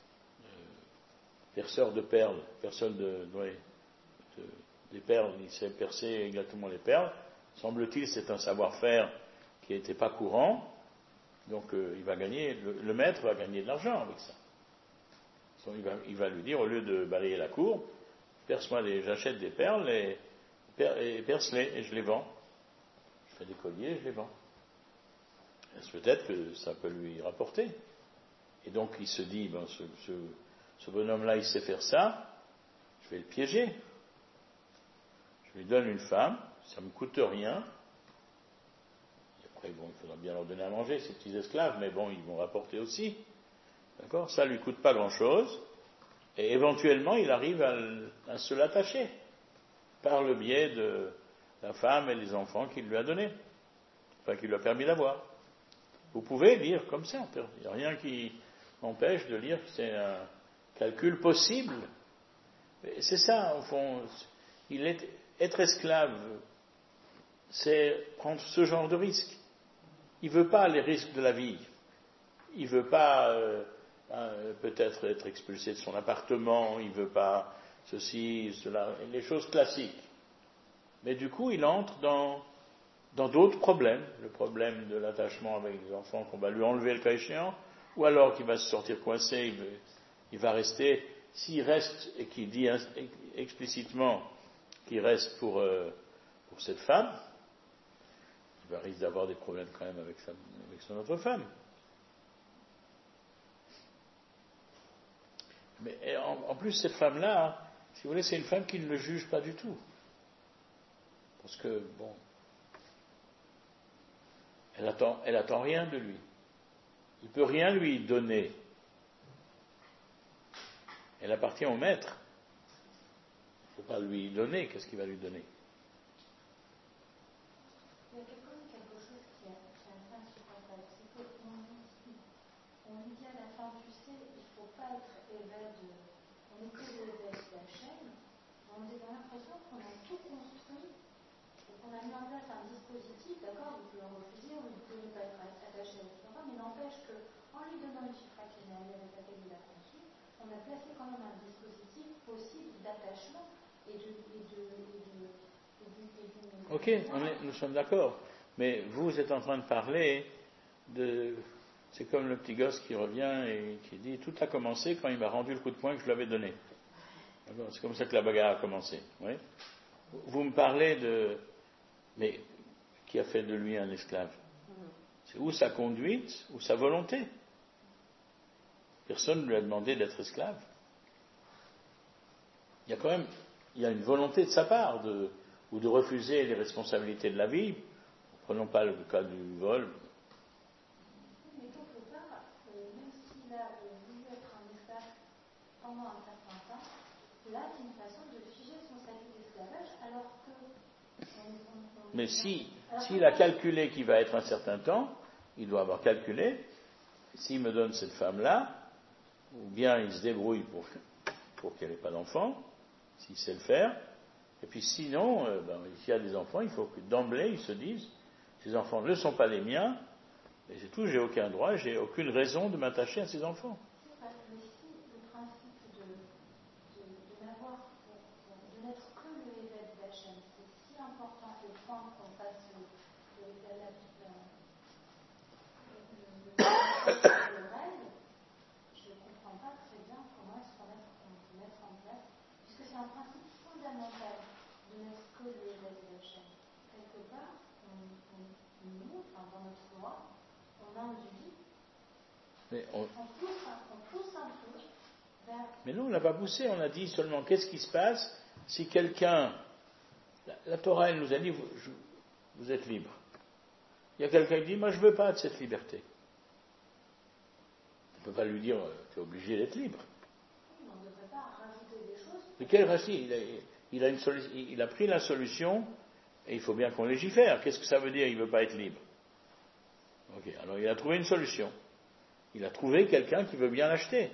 perceur de perles, perceur de, ouais, de, des perles, il sait percer exactement les perles. Semble-t-il, c'est un savoir-faire qui n'était pas courant, donc euh, il va gagner, le, le maître va gagner de l'argent avec ça. Donc, il, va, il va lui dire, au lieu de balayer la cour, perce-moi des, j'achète des perles et, et perce-les et je les vends. Je fais des colliers et je les vends. Peut-être que ça peut lui rapporter. Et donc il se dit, ben, ce, ce, ce bonhomme-là, il sait faire ça, je vais le piéger. Je lui donne une femme, ça ne me coûte rien. Et après, bon, il faudra bien leur donner à manger, ces petits esclaves, mais bon, ils vont rapporter aussi. D'accord? Ça ne lui coûte pas grand-chose. Et éventuellement, il arrive à, à se l'attacher par le biais de la femme et des enfants qu'il lui a donnés, enfin, qu'il lui a permis d'avoir. Vous pouvez lire comme ça, il n'y a rien qui empêche de lire que c'est un calcul possible. C'est ça, au fond, il est, être esclave, c'est prendre ce genre de risque. Il ne veut pas les risques de la vie. Il ne veut pas euh, euh, peut-être être expulsé de son appartement, il ne veut pas ceci, cela, les choses classiques. Mais du coup, il entre dans... dans d'autres problèmes, le problème de l'attachement avec les enfants qu'on va lui enlever le cas échéant, ou alors qu'il va se sortir coincé, il, veut, il va rester, s'il reste et qu'il dit explicitement qu'il reste pour, euh, pour cette femme, il va risquer d'avoir des problèmes quand même avec, sa, avec son autre femme. Mais en, en plus, cette femme-là, si vous voulez, c'est une femme qui ne le juge pas du tout. Parce que, bon, Elle attend, elle attend rien de lui. Il ne peut rien lui donner. Elle appartient au maître. Il ne faut pas lui donner. Qu'est-ce qu'il va lui donner? Il y a quelque, quelque chose qui est, qui est assez insupportable. C'est qu'on on lui dit à la fin, tu sais, il ne faut pas être évêque de... On est que l'évêque de la chaîne. On a l'impression qu'on a tout construit. On a mis en place un dispositif, d'accord, vous pouvez en refuser, ou vous pouvez ne pas être attaché à votre enfant, mais n'empêche qu'en lui donnant une chiffre Ok, on est, nous sommes d'accord. Mais vous êtes en train de parler de... C'est comme le petit gosse qui revient et qui dit « Tout a commencé quand il m'a rendu le coup de poing que je lui avais donné. » C'est comme ça que la bagarre a commencé. Oui. Vous me parlez de... Mais qui a fait de lui un esclave? C'est ou sa conduite ou sa volonté. Personne ne lui a demandé d'être esclave. Il y a quand même il y a une volonté de sa part de, ou de refuser les responsabilités de la vie. Prenons pas le cas du vol. Mais quelque part, euh, même s'il a euh, voulu être un esclave pendant un certain temps, là c'est une façon de figer son statut d'esclavage alors que... On, on, on, Mais si, alors s'il que a calculé qu'il va être un certain temps, il doit avoir calculé, s'il me donne cette femme-là, ou bien il se débrouille pour, pour qu'elle n'ait pas d'enfant, s'il sait le faire, et puis sinon, euh, ben, s'il y a des enfants, il faut que d'emblée ils se disent, ces enfants ne sont pas les miens, et c'est tout, j'ai aucun droit, j'ai aucune raison de m'attacher à ces enfants. mais si le principe de, de, de n'avoir, de n'être que le évêque d'Hachem, c'est si important au point qu'on fasse le, le, la, la, la, le, le, le, le règne, je ne comprends pas très bien comment est-ce qu'on peut mettre en place, puisque c'est un principe fondamental de n'être que le évêque d'Hachem. Quelque part, on, on, nous, enfin, dans notre loi, on induit, Mais on, on, pousse, on pousse un peu vers... mais non, on n'a pas poussé, on a dit seulement qu'est-ce qui se passe si quelqu'un... La, la Torah, elle nous a dit, vous, je, vous êtes libre. Il y a quelqu'un qui dit, moi je ne veux pas de cette liberté. On ne peut pas lui dire, tu es obligé d'être libre. On ne devrait pas rajouter des choses. Mais quel racine il a, il, a une solu- il a pris la solution et il faut bien qu'on légifère. Qu'est-ce que ça veut dire, il ne veut pas être libre? Ok, alors il a trouvé une solution. Il a trouvé quelqu'un qui veut bien l'acheter.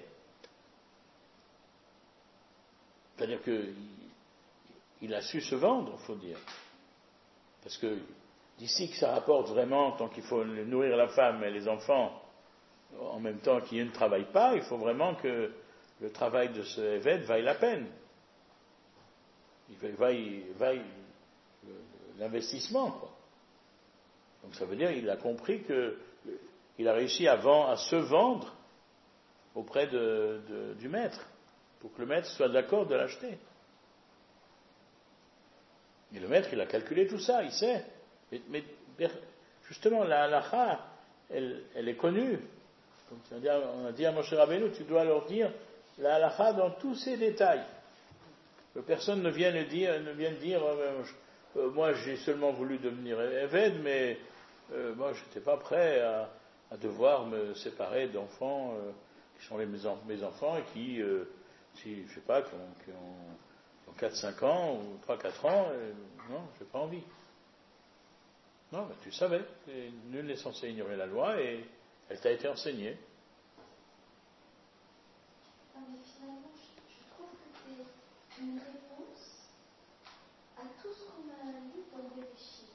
C'est-à-dire qu'il il a su se vendre, il faut dire. Parce que d'ici que ça rapporte vraiment, tant qu'il faut nourrir la femme et les enfants, en même temps qu'il ne travaille pas, il faut vraiment que le travail de ce évêque vaille la peine. Il vaille, vaille l'investissement, quoi. Donc ça veut dire qu'il a compris qu'il a réussi à, vend, à se vendre auprès de, de, du maître, pour que le maître soit d'accord de l'acheter. Et le maître, il a calculé tout ça, il sait. Mais, mais justement, la halakha, elle, elle est connue. Donc, on a dit à Moshe Rabbeinu, tu dois leur dire la halakha dans tous ses détails. Que personne ne vienne dire, ne vienne dire euh, euh, moi j'ai seulement voulu devenir évêque, mais euh, moi je n'étais pas prêt à, à devoir me séparer d'enfants euh, qui sont les, mes, mes enfants et qui, euh, si, je sais pas, qui ont, qui ont, ont quatre cinq ans ou trois quatre ans, euh, non, j'ai pas envie. Non, mais tu savais, et nul n'est censé ignorer la loi et elle t'a été enseignée. Non, mais finalement, je, je trouve que c'est une réponse à tout ce qu'on a lu dans Bereshit.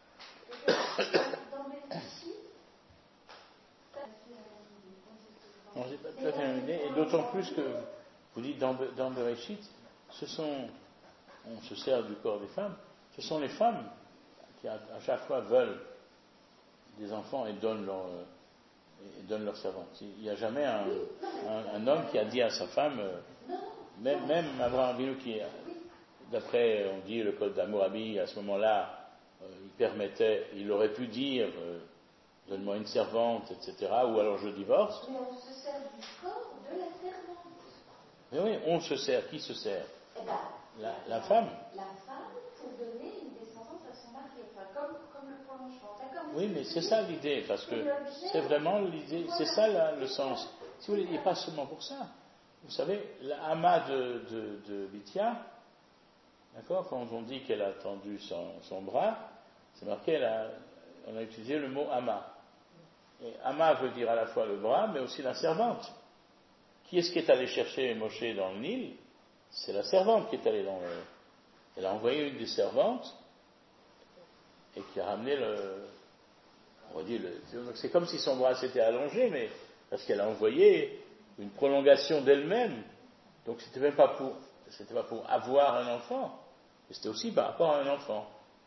Dans Bereshit, ça c'est la Non, j'ai pas tout à fait une idée, et d'autant plus que vous dites dans, dans Bereshit, ce sont, on se sert du corps des femmes, ce sont les femmes qui à, à chaque fois veulent des enfants et donnent leur, et donnent leur servante. Il n'y a jamais un, un, un homme qui a dit à sa femme, même, même Abraham Avinu qui, d'après on dit le code d'Hammurabi, à ce moment-là, euh, il permettait, il aurait pu dire euh, donne-moi une servante, et cetera, ou alors je divorce. Mais on se sert du corps de la servante. Mais oui, on se sert. Qui se sert? Eh ben, la, la femme. La femme pour donner une descendance à son mari, enfin, comme, comme le prolongement. D'accord? Oui, mais c'est ça l'idée, parce que c'est vraiment l'idée, c'est ça la, le sens. Si vous voulez, et pas seulement pour ça. Vous savez, la Hama de, de, de Bithia, d'accord, quand on dit qu'elle a tendu son, son bras, c'est marqué, elle a, on a utilisé le mot Hama. Et Hama veut dire à la fois le bras, mais aussi la servante. Qui est-ce qui est allé chercher Moshe dans le Nil? C'est la servante qui est allée dans le... Elle a envoyé une des servantes et qui a ramené le... On dit le... C'est comme si son bras s'était allongé, mais parce qu'elle a envoyé une prolongation d'elle-même. Donc c'était même pas pour, c'était pas pour avoir un enfant, mais c'était aussi par rapport à un enfant.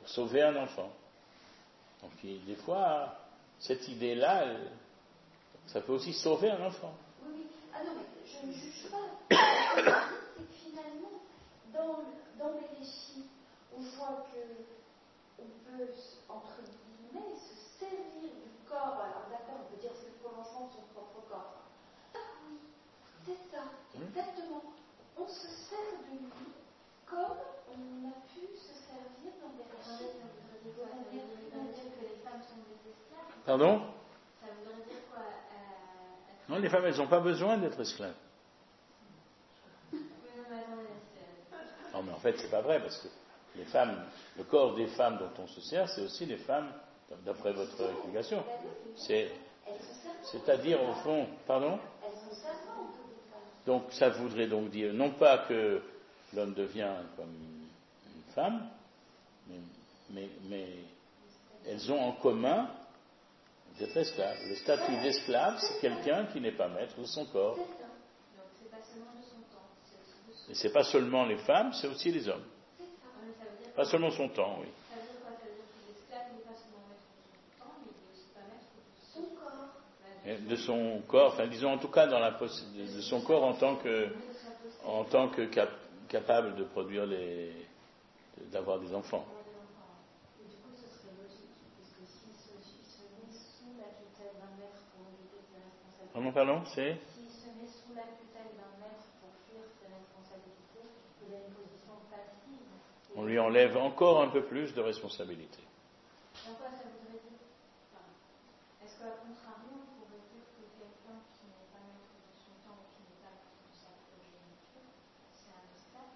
pour sauver un enfant. Donc des fois, cette idée-là, elle, ça peut aussi sauver un enfant. Oui, oui. Ah non, mais je ne juge pas. Ce que je dis, c'est que finalement, dans, dans les récits, on voit qu'on peut, entre guillemets, se servir du corps. Alors d'accord, on peut dire c'est le prolongement de son propre corps. Ah oui, c'est ça, exactement. On se sert de lui comme on a pu se servir dans des récits. Ça veut dire que les femmes sont des esclaves. Pardon ? Ça voudrait dire quoi euh, Non, les femmes, elles n'ont pas besoin d'être esclaves. Oui, non, mais attendez, c'est... Non, mais en fait, c'est pas vrai, parce que les femmes, le corps des femmes dont on se sert, c'est aussi les femmes, d'après votre explication. C'est, c'est-à-dire, au fond, pardon ? Elles sont servantes, les femmes. Donc, ça voudrait donc dire, non pas que l'homme devient comme une femme, mais, mais, mais elles ont en commun d'être esclaves. Le statut d'esclave, c'est quelqu'un qui n'est pas maître de son corps. C'est ça. Donc, c'est pas seulement de son temps, c'est aussi de son... Et c'est pas seulement les femmes, c'est aussi les hommes. C'est ça. Mais ça veut dire Pas seulement son temps, oui. Ça veut dire quoi? Ça veut dire que l'esclave n'est pas seulement maître de son temps, mais il n'est aussi pas maître de son corps. Et de son corps, enfin disons en tout cas dans la poss- de son corps en tant que en tant que cap- capable de produire les d'avoir des enfants. Et du coup, ce serait logique, puisque s'il se, il se met sous la tutelle d'un maître pour éviter ses responsabilités. Pardon, pardon, c'est S'il se met sous la tutelle d'un maître pour fuir ses responsabilités, il a une position passive. on lui enlève encore un peu plus de responsabilité. Donc, quoi ça voudrait dire? Enfin, est-ce qu'à contrario, on pourrait dire que quelqu'un qui n'est pas maître de son temps ou qui n'est pas maître de sa progéniture, c'est un esclave?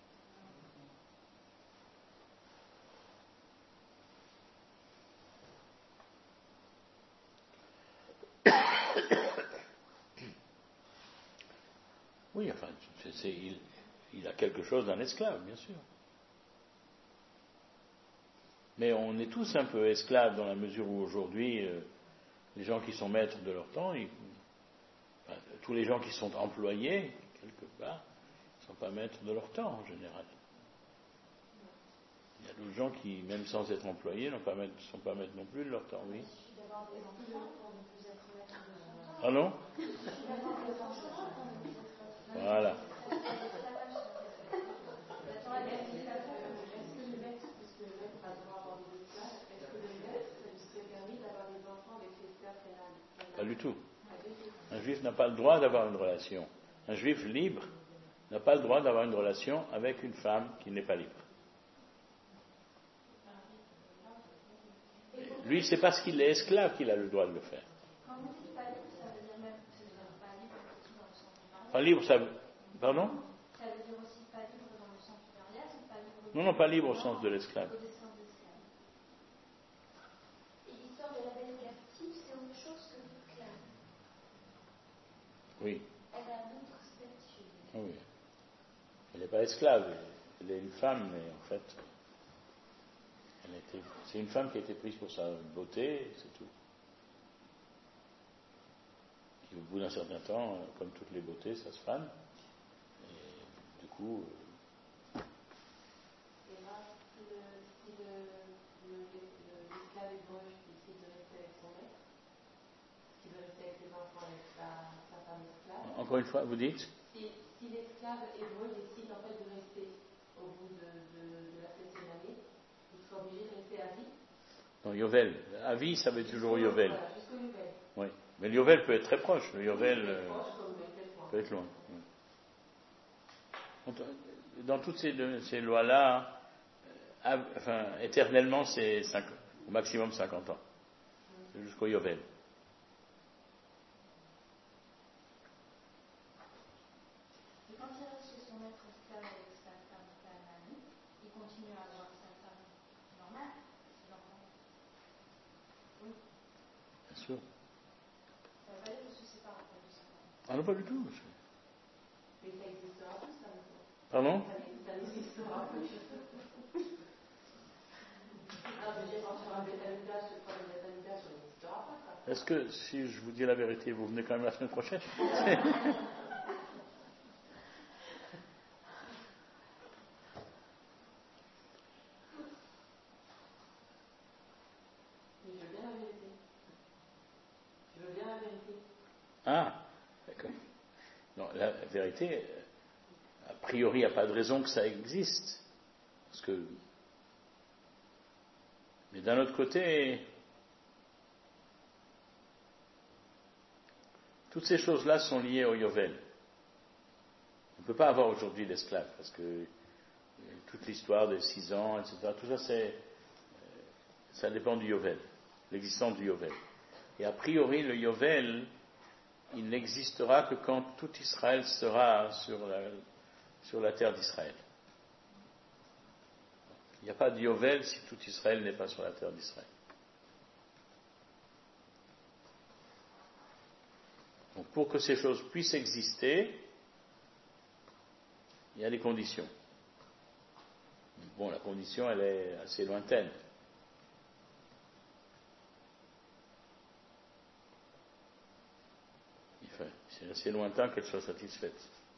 Oui, enfin, c'est, c'est, il, il a quelque chose d'un esclave, bien sûr. Mais on est tous un peu esclaves dans la mesure où aujourd'hui, euh, les gens qui sont maîtres de leur temps, ils, enfin, tous les gens qui sont employés, quelque part, ne sont pas maîtres de leur temps en général. Il y a d'autres gens qui, même sans être employés, ne sont pas maîtres non plus de leur temps, oui. Il suffit d'avoir des enfants pour ne plus être maître de son temps. Ah non ? Il suffit d'avoir des enfants pour ne plus être maître de son temps. Voilà. Est-ce que le maître, puisque le maître va devoir avoir des esclaves, est-ce que le maître, ça lui serait permis d'avoir des enfants avec ses esclaves pénales? Pas du tout. Un juif n'a pas le droit d'avoir une relation. Un juif libre n'a pas le droit d'avoir une relation avec une femme qui n'est pas libre. Lui, c'est parce qu'il est esclave qu'il a le droit de le faire. Quand vous dites pas libre, ça veut dire même, ça veut dire pas libre dans le sens du mariage. Pas libre, ça veut... Pardon ? Ça veut dire aussi pas libre dans le sens du mariage ou pas libre Non, non, pas libre au sens de l'esclave. au sens d'esclave. Et l'histoire de la belle captive, c'est autre chose que l'esclave. Oui. Elle a un autre statut. Oui. Elle n'est pas esclave. Elle est une femme, mais en fait, elle était... c'est une femme qui a été prise pour sa beauté, c'est tout. Qui, au bout d'un certain temps, comme toutes les beautés, ça se fane. Et du coup... Et là, si, le, si le, le, le, l'esclave hébreu décide de rester avec son maître, s'il veut rester avec ses enfants avec sa, sa femme esclave. Encore une fois, vous dites ? Si, si l'esclave hébreu décide en fait de rester au bout de, de, de la septième année, il sera obligé de rester à vie. Non, Yovel. À vie, ça veut toujours Yovel. Voilà, jusqu'au Yovel. Oui. Mais le Yovel peut être très proche. Le Yovel Oui, euh, proche, comme peut-être loin. peut être loin. Oui. Dans toutes ces, ces lois-là, euh, enfin, éternellement, c'est cinq, au maximum cinquante ans. C'est jusqu'au Yovel. Et quand il reste chez son maître esclave avec sa femme cananite, il continue à avoir sa femme normale, ses enfants. Oui. Bien sûr. Ça veut pas dire que se sépare après de cinquante ans. Ah non, pas du tout. Mais ça existera plus, ça maintenant. Pardon ? Ça, ça n'existera plus. Ah, mais j'ai quand sur un bétaluga, je crois que le bétaluga, ça n'existera pas, ça. Est-ce que, si je vous dis la vérité, vous venez quand même la semaine prochaine ? Ah, d'accord. Non, la, la vérité, a priori, il n'y a pas de raison que ça existe. Parce que. Mais d'un autre côté, toutes ces choses-là sont liées au Yovel. On ne peut pas avoir aujourd'hui d'esclaves, parce que toute l'histoire des six ans, et cetera, tout ça, c'est, ça dépend du Yovel, l'existence du Yovel. Et a priori, le Yovel, il n'existera que quand tout Israël sera sur la, sur la terre d'Israël. Il n'y a pas de Yovel si tout Israël n'est pas sur la terre d'Israël. Donc pour que ces choses puissent exister, il y a des conditions. Bon, la condition, elle est assez lointaine. Enfin, c'est assez lointain qu'elle soit satisfaite.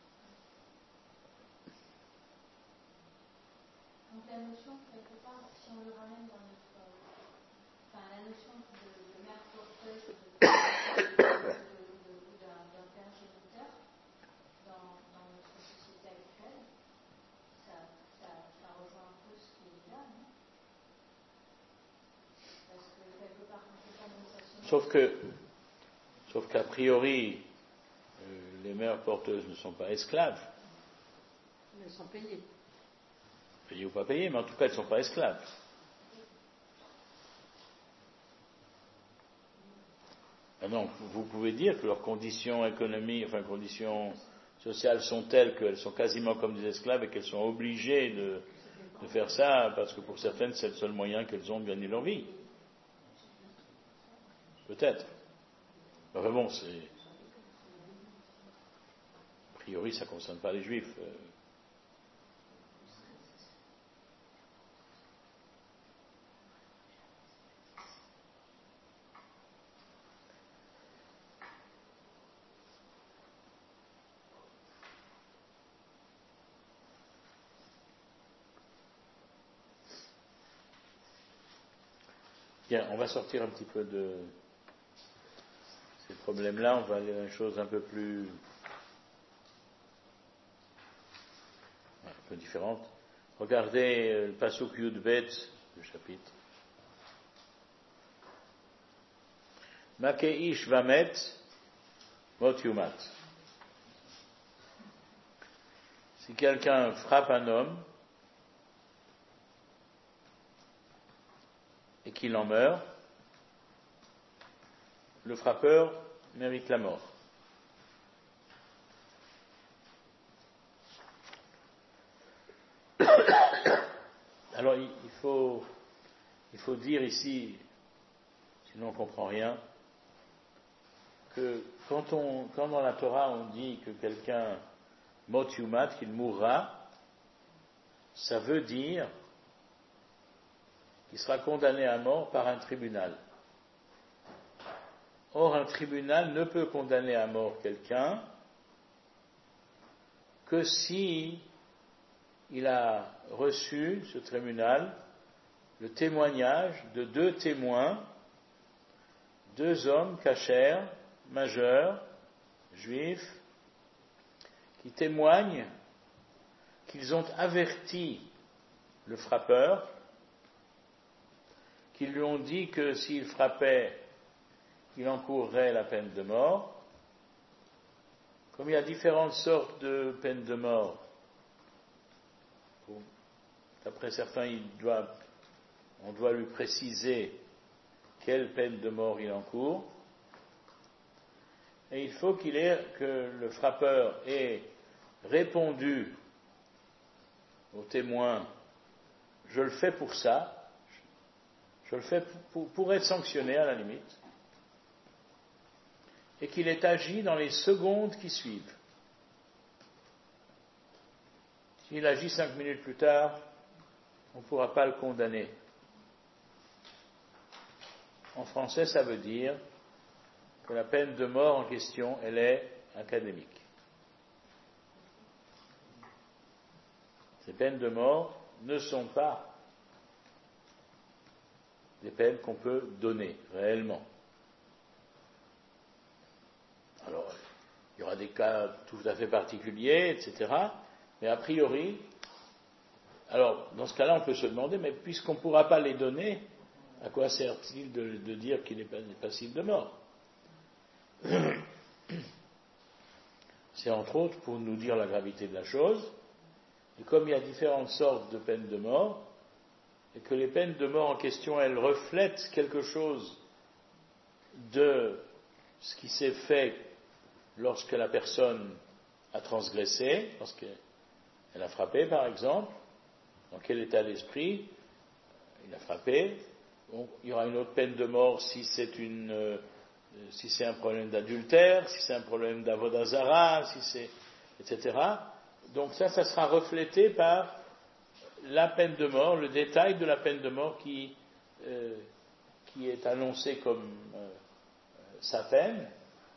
Donc la notion, quelque part, si on le ramène dans notre... Enfin, la notion de, de mère porteuse, de, de, de, de, d'un, d'un père géniteur, dans, dans notre société actuelle, ça, ça, ça rejoint un peu ce qui est là, non? Parce que quelque part, quand on commence à se... Sauf que, sauf qu'a priori, euh, les mères porteuses ne sont pas esclaves. Elles sont payées. Payées ou pas payées, mais en tout cas, elles ne sont pas esclaves. Ah non, vous pouvez dire que leurs conditions économiques, enfin conditions sociales sont telles qu'elles sont quasiment comme des esclaves et qu'elles sont obligées de, de faire ça parce que pour certaines, c'est le seul moyen qu'elles ont de gagner leur vie. Peut-être. Enfin bon, c'est... A priori, ça ne concerne pas les Juifs. Bien, on va sortir un petit peu de ces problèmes-là, on va aller à une chose un peu plus... un peu différente. Regardez le Pasuk Yud Bet, le chapitre. Makeish vamet mot yumat. Si quelqu'un frappe un homme et qu'il en meurt, le frappeur mérite la mort. Alors il faut, il faut dire ici, sinon on ne comprend rien, que quand, on, quand dans la Torah on dit que quelqu'un mot yumat, qu'il mourra, ça veut dire qu'il sera condamné à mort par un tribunal. Or, un tribunal ne peut condamner à mort quelqu'un que si il a reçu, ce tribunal, le témoignage de deux témoins, deux hommes cachers, majeurs, juifs, qui témoignent qu'ils ont averti le frappeur, qu'ils lui ont dit que s'il frappait, il encourrait la peine de mort. Comme il y a différentes sortes de peines de mort, d'après certains, il doit, on doit lui préciser quelle peine de mort il encourt. Et il faut qu'il ait, que le frappeur ait répondu au témoin, je le fais pour ça, je le fais pour, pour être sanctionné à la limite, et qu'il ait agi dans les secondes qui suivent. S'il agit cinq minutes plus tard, on ne pourra pas le condamner. En français, ça veut dire que la peine de mort en question, elle est académique. Ces peines de mort ne sont pas des peines qu'on peut donner réellement. Alors, aura des cas tout à fait particuliers, et cetera. Mais a priori, alors dans ce cas-là, on peut se demander, mais puisqu'on ne pourra pas les donner, à quoi sert-il de, de dire qu'il est passible de mort? C'est entre autres pour nous dire la gravité de la chose, et comme il y a différentes sortes de peines de mort, et que les peines de mort en question, elles reflètent quelque chose de ce qui s'est fait lorsque la personne a transgressé, lorsqu'elle a frappé par exemple, dans quel état d'esprit il a frappé. Bon, il y aura une autre peine de mort si c'est une, euh, si c'est un problème d'adultère, si c'est un problème d'avodazara, si c'est, et cetera. Donc ça, ça sera reflété par la peine de mort, le détail de la peine de mort qui, euh, qui est annoncé comme euh, sa peine.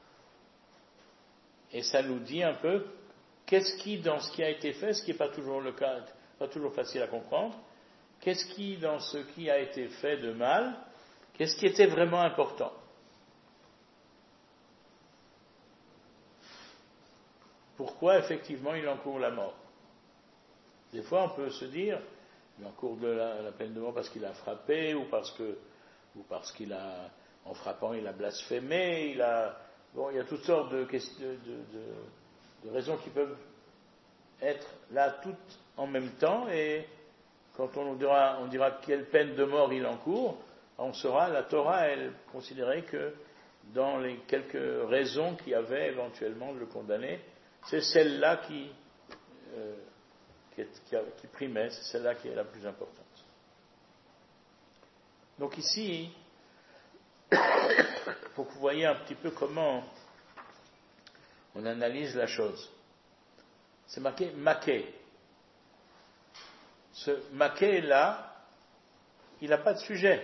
Et ça nous dit un peu qu'est-ce qui, dans ce qui a été fait, ce qui n'est pas toujours le cas, pas toujours facile à comprendre, qu'est-ce qui, dans ce qui a été fait de mal, qu'est-ce qui était vraiment important. Pourquoi, effectivement, il encourt la mort? Des fois, on peut se dire, il encourt de la, la peine de mort parce qu'il a frappé, ou parce que, ou parce qu'il a, en frappant, il a blasphémé, il a, bon, il y a toutes sortes de, de, de, de, de raisons qui peuvent être là toutes en même temps, et quand on dira, on dira quelle peine de mort il encourt, on saura, la Torah, elle considérait que dans les quelques raisons qu'il y avait éventuellement de le condamner, c'est celle-là qui, euh, qui, est, qui, a, qui primait, c'est celle-là qui est la plus importante. Donc ici, pour que vous voyez un petit peu comment on analyse la chose, c'est marqué maqué. Ce maqué-là, il n'a pas de sujet.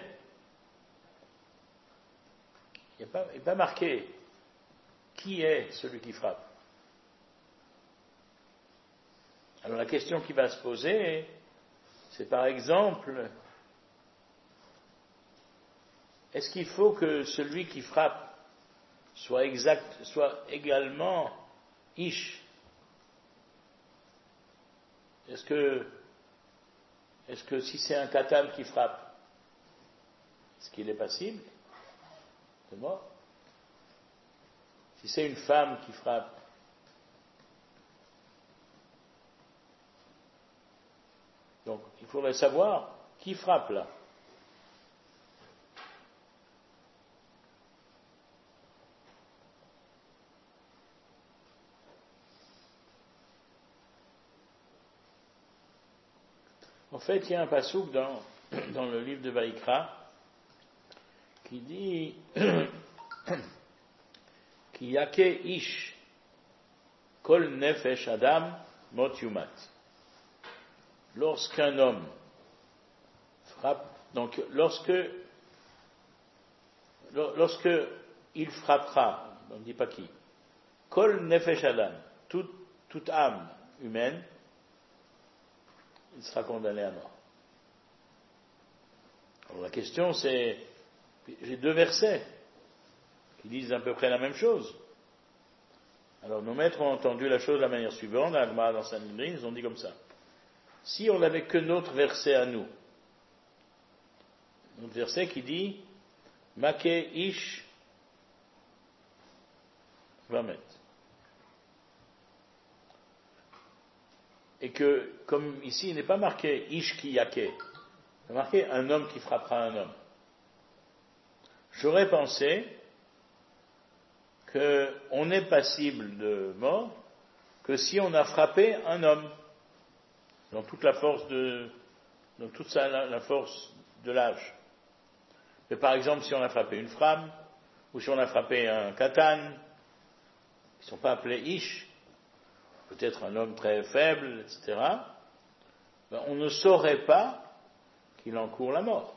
Il n'est pas, pas marqué qui est celui qui frappe. Alors la question qui va se poser, c'est par exemple, est-ce qu'il faut que celui qui frappe soit exact, soit également ish? Est-ce que, est-ce que si c'est un katan qui frappe, est-ce qu'il est passible de mort? Si c'est une femme qui frappe, donc il faudrait savoir qui frappe là. En fait, il y a un passouk dans, dans le livre de Vaïkra qui dit ki yake ish kol nefesh adam mot yumat. Lorsqu'un homme frappe, donc lorsque lorsque il frappera, on ne dit pas qui, kol nefesh adam, toute, toute âme humaine, il sera condamné à mort. Alors la question c'est, j'ai deux versets qui disent à peu près la même chose. Alors nos maîtres ont entendu la chose de la manière suivante, dans l'Agma, dans Sanhedrin, ils ont dit comme ça. Si on n'avait que notre verset à nous, notre verset qui dit Maké Ish Vamet. Et que, comme ici, il n'est pas marqué Ish ki yake, il est marqué un homme qui frappera un homme. J'aurais pensé qu'on est passible de mort que si on a frappé un homme dans toute la force de, dans toute sa, la, la force de l'âge. Mais par exemple, si on a frappé une femme, ou si on a frappé un katan, ils ne sont pas appelés ish, peut-être un homme très faible, et cetera, ben on ne saurait pas qu'il encourt la mort.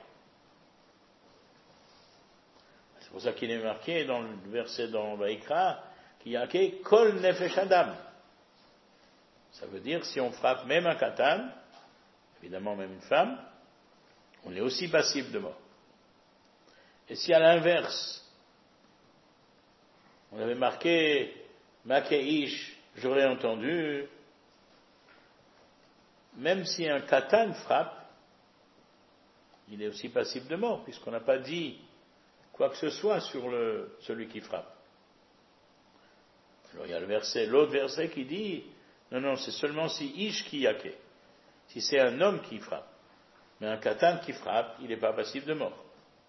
C'est pour ça qu'il est marqué dans le verset dans Vaïkra, qu'il y a marqué Kol Nefesh Adam. Ça veut dire, si on frappe même un katan, évidemment même une femme, on est aussi passible de mort. Et si à l'inverse, on avait marqué Makeish, j'aurais entendu, même si un katan frappe, il est aussi passible de mort, puisqu'on n'a pas dit quoi que ce soit sur le, celui qui frappe. Alors il y a le verset, l'autre verset qui dit, non, non, c'est seulement si ish qui yake, si c'est un homme qui frappe. Mais un katan qui frappe, il n'est pas passible de mort.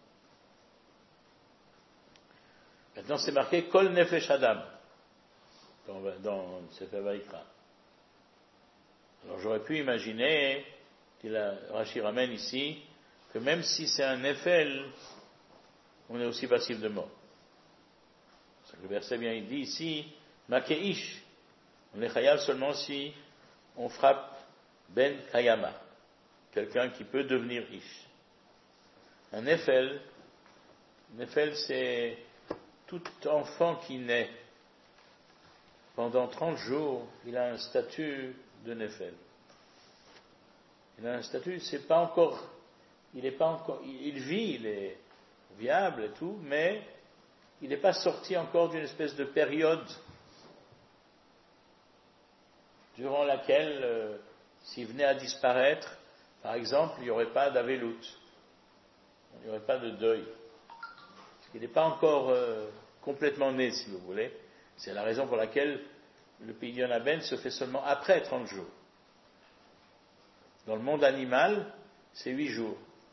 Maintenant c'est marqué kol nefesh adam dans, dans Sefer Vayikra. Alors j'aurais pu imaginer, qu'il a, Rashi ramène ici, que même si c'est un Nefel, on est aussi passible de mort. Le verset bien, il dit ici, Makeish, on est chayav seulement si on frappe Ben Kayama, quelqu'un qui peut devenir Ish. Un Nefel, Nefel c'est tout enfant qui naît. Pendant trente jours, il a un statut de Nefel. Il a un statut, c'est pas encore, il est pas encore, il vit, il est viable et tout, mais il n'est pas sorti encore d'une espèce de période durant laquelle, euh, s'il venait à disparaître, par exemple, il n'y aurait pas d'avélout, il n'y aurait pas de deuil. Parce qu'il n'est pas encore euh, complètement né, si vous voulez. C'est la raison pour laquelle le Pidyon Haben se fait seulement après trente jours. Dans le monde animal, c'est huit jours.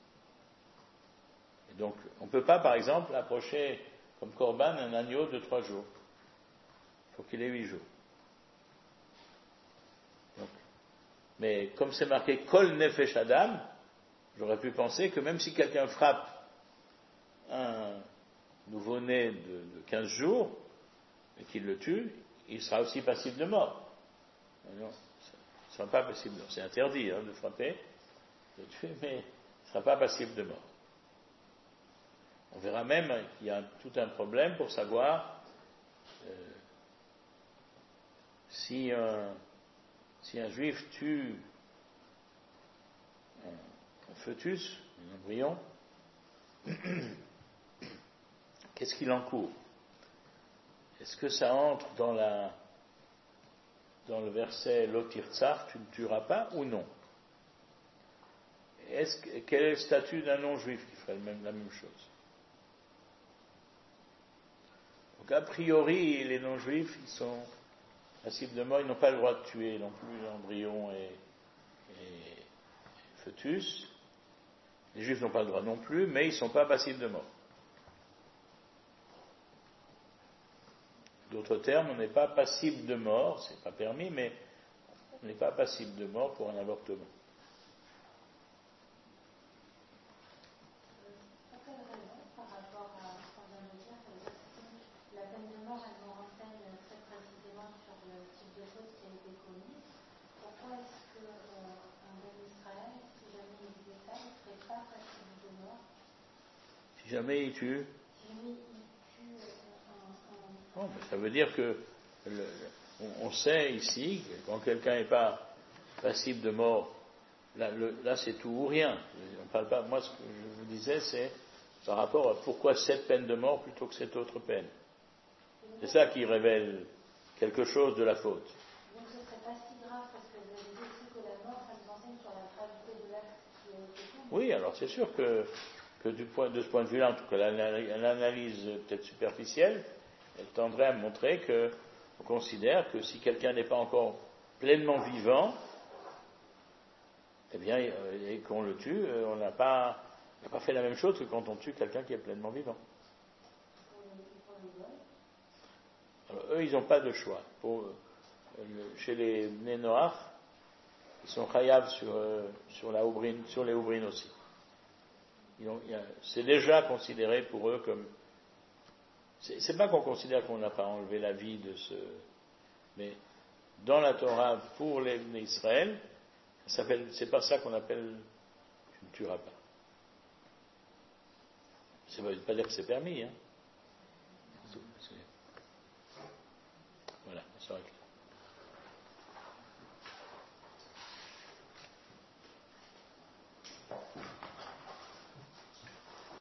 Et donc, on ne peut pas, par exemple, approcher comme Korban un agneau de trois jours. Il faut qu'il ait huit jours. Donc, mais comme c'est marqué Kol Nefesh Adam, j'aurais pu penser que même si quelqu'un frappe un nouveau-né de, de quinze jours et qu'il le tue, il sera aussi passible de mort. Non, il ne sera pas passible de mort. C'est interdit hein, de frapper, de tuer, mais il ne sera pas passible de mort. On verra même qu'il y a tout un problème pour savoir euh, si, un, si un juif tue un, un fœtus, un embryon, qu'est-ce qu'il encourt? Est-ce que ça entre dans, la, dans le verset Lotirtsar, tu ne tueras pas ou non? Est-ce que, quel est le statut d'un non-juif qui ferait même, la même chose? Donc a priori, les non-juifs, ils sont passibles de mort, ils n'ont pas le droit de tuer non plus l'embryon et, et fœtus. Les juifs n'ont pas le droit non plus, mais ils ne sont pas passibles de mort. D'autres termes, on n'est pas passible de mort, c'est pas permis, mais on n'est pas passible de mort pour un avortement. Pour quelle raison, par rapport à ce qu'on vient de dire, ça veut dire que la peine de mort, elle nous renseigne très précisément sur le type de chose qui a été commis. Pourquoi est-ce qu'un bon Israël, si jamais il faisait ça, il ne serait pas passible de mort? Si jamais il tue Si jamais il tue un... Non, mais ça veut dire que le, on, on sait ici que quand quelqu'un n'est pas passible de mort, là, le, là c'est tout ou rien. On parle pas. Moi, ce que je vous disais, c'est par rapport à pourquoi cette peine de mort plutôt que cette autre peine. C'est ça qui révèle quelque chose de la faute. Donc ce ne serait pas si grave parce que vous avez dit aussi que la mort, ça nous enseigne sur la gravité de l'acte qui a été fait. Oui, alors c'est sûr que, que du point, de ce point de vue-là, en tout cas l'analyse peut-être superficielle, elle tendrait à montrer que on considère que si quelqu'un n'est pas encore pleinement vivant, eh bien, et qu'on le tue, on n'a pas, on n'a pas fait la même chose que quand on tue quelqu'un qui est pleinement vivant. Alors, eux, ils n'ont pas de choix. Pour, chez les Nénoach, ils sont chayav sur, sur, la oubrine, sur les oubrines aussi. Ils ont, a, c'est déjà considéré pour eux comme... C'est, c'est pas qu'on considère qu'on n'a pas enlevé la vie de ce... Mais dans la Torah, pour les Israël, ça s'appelle, c'est pas ça qu'on appelle tu ne tueras pas. Ça ne veut pas dire que c'est permis. Hein. Voilà, ça va.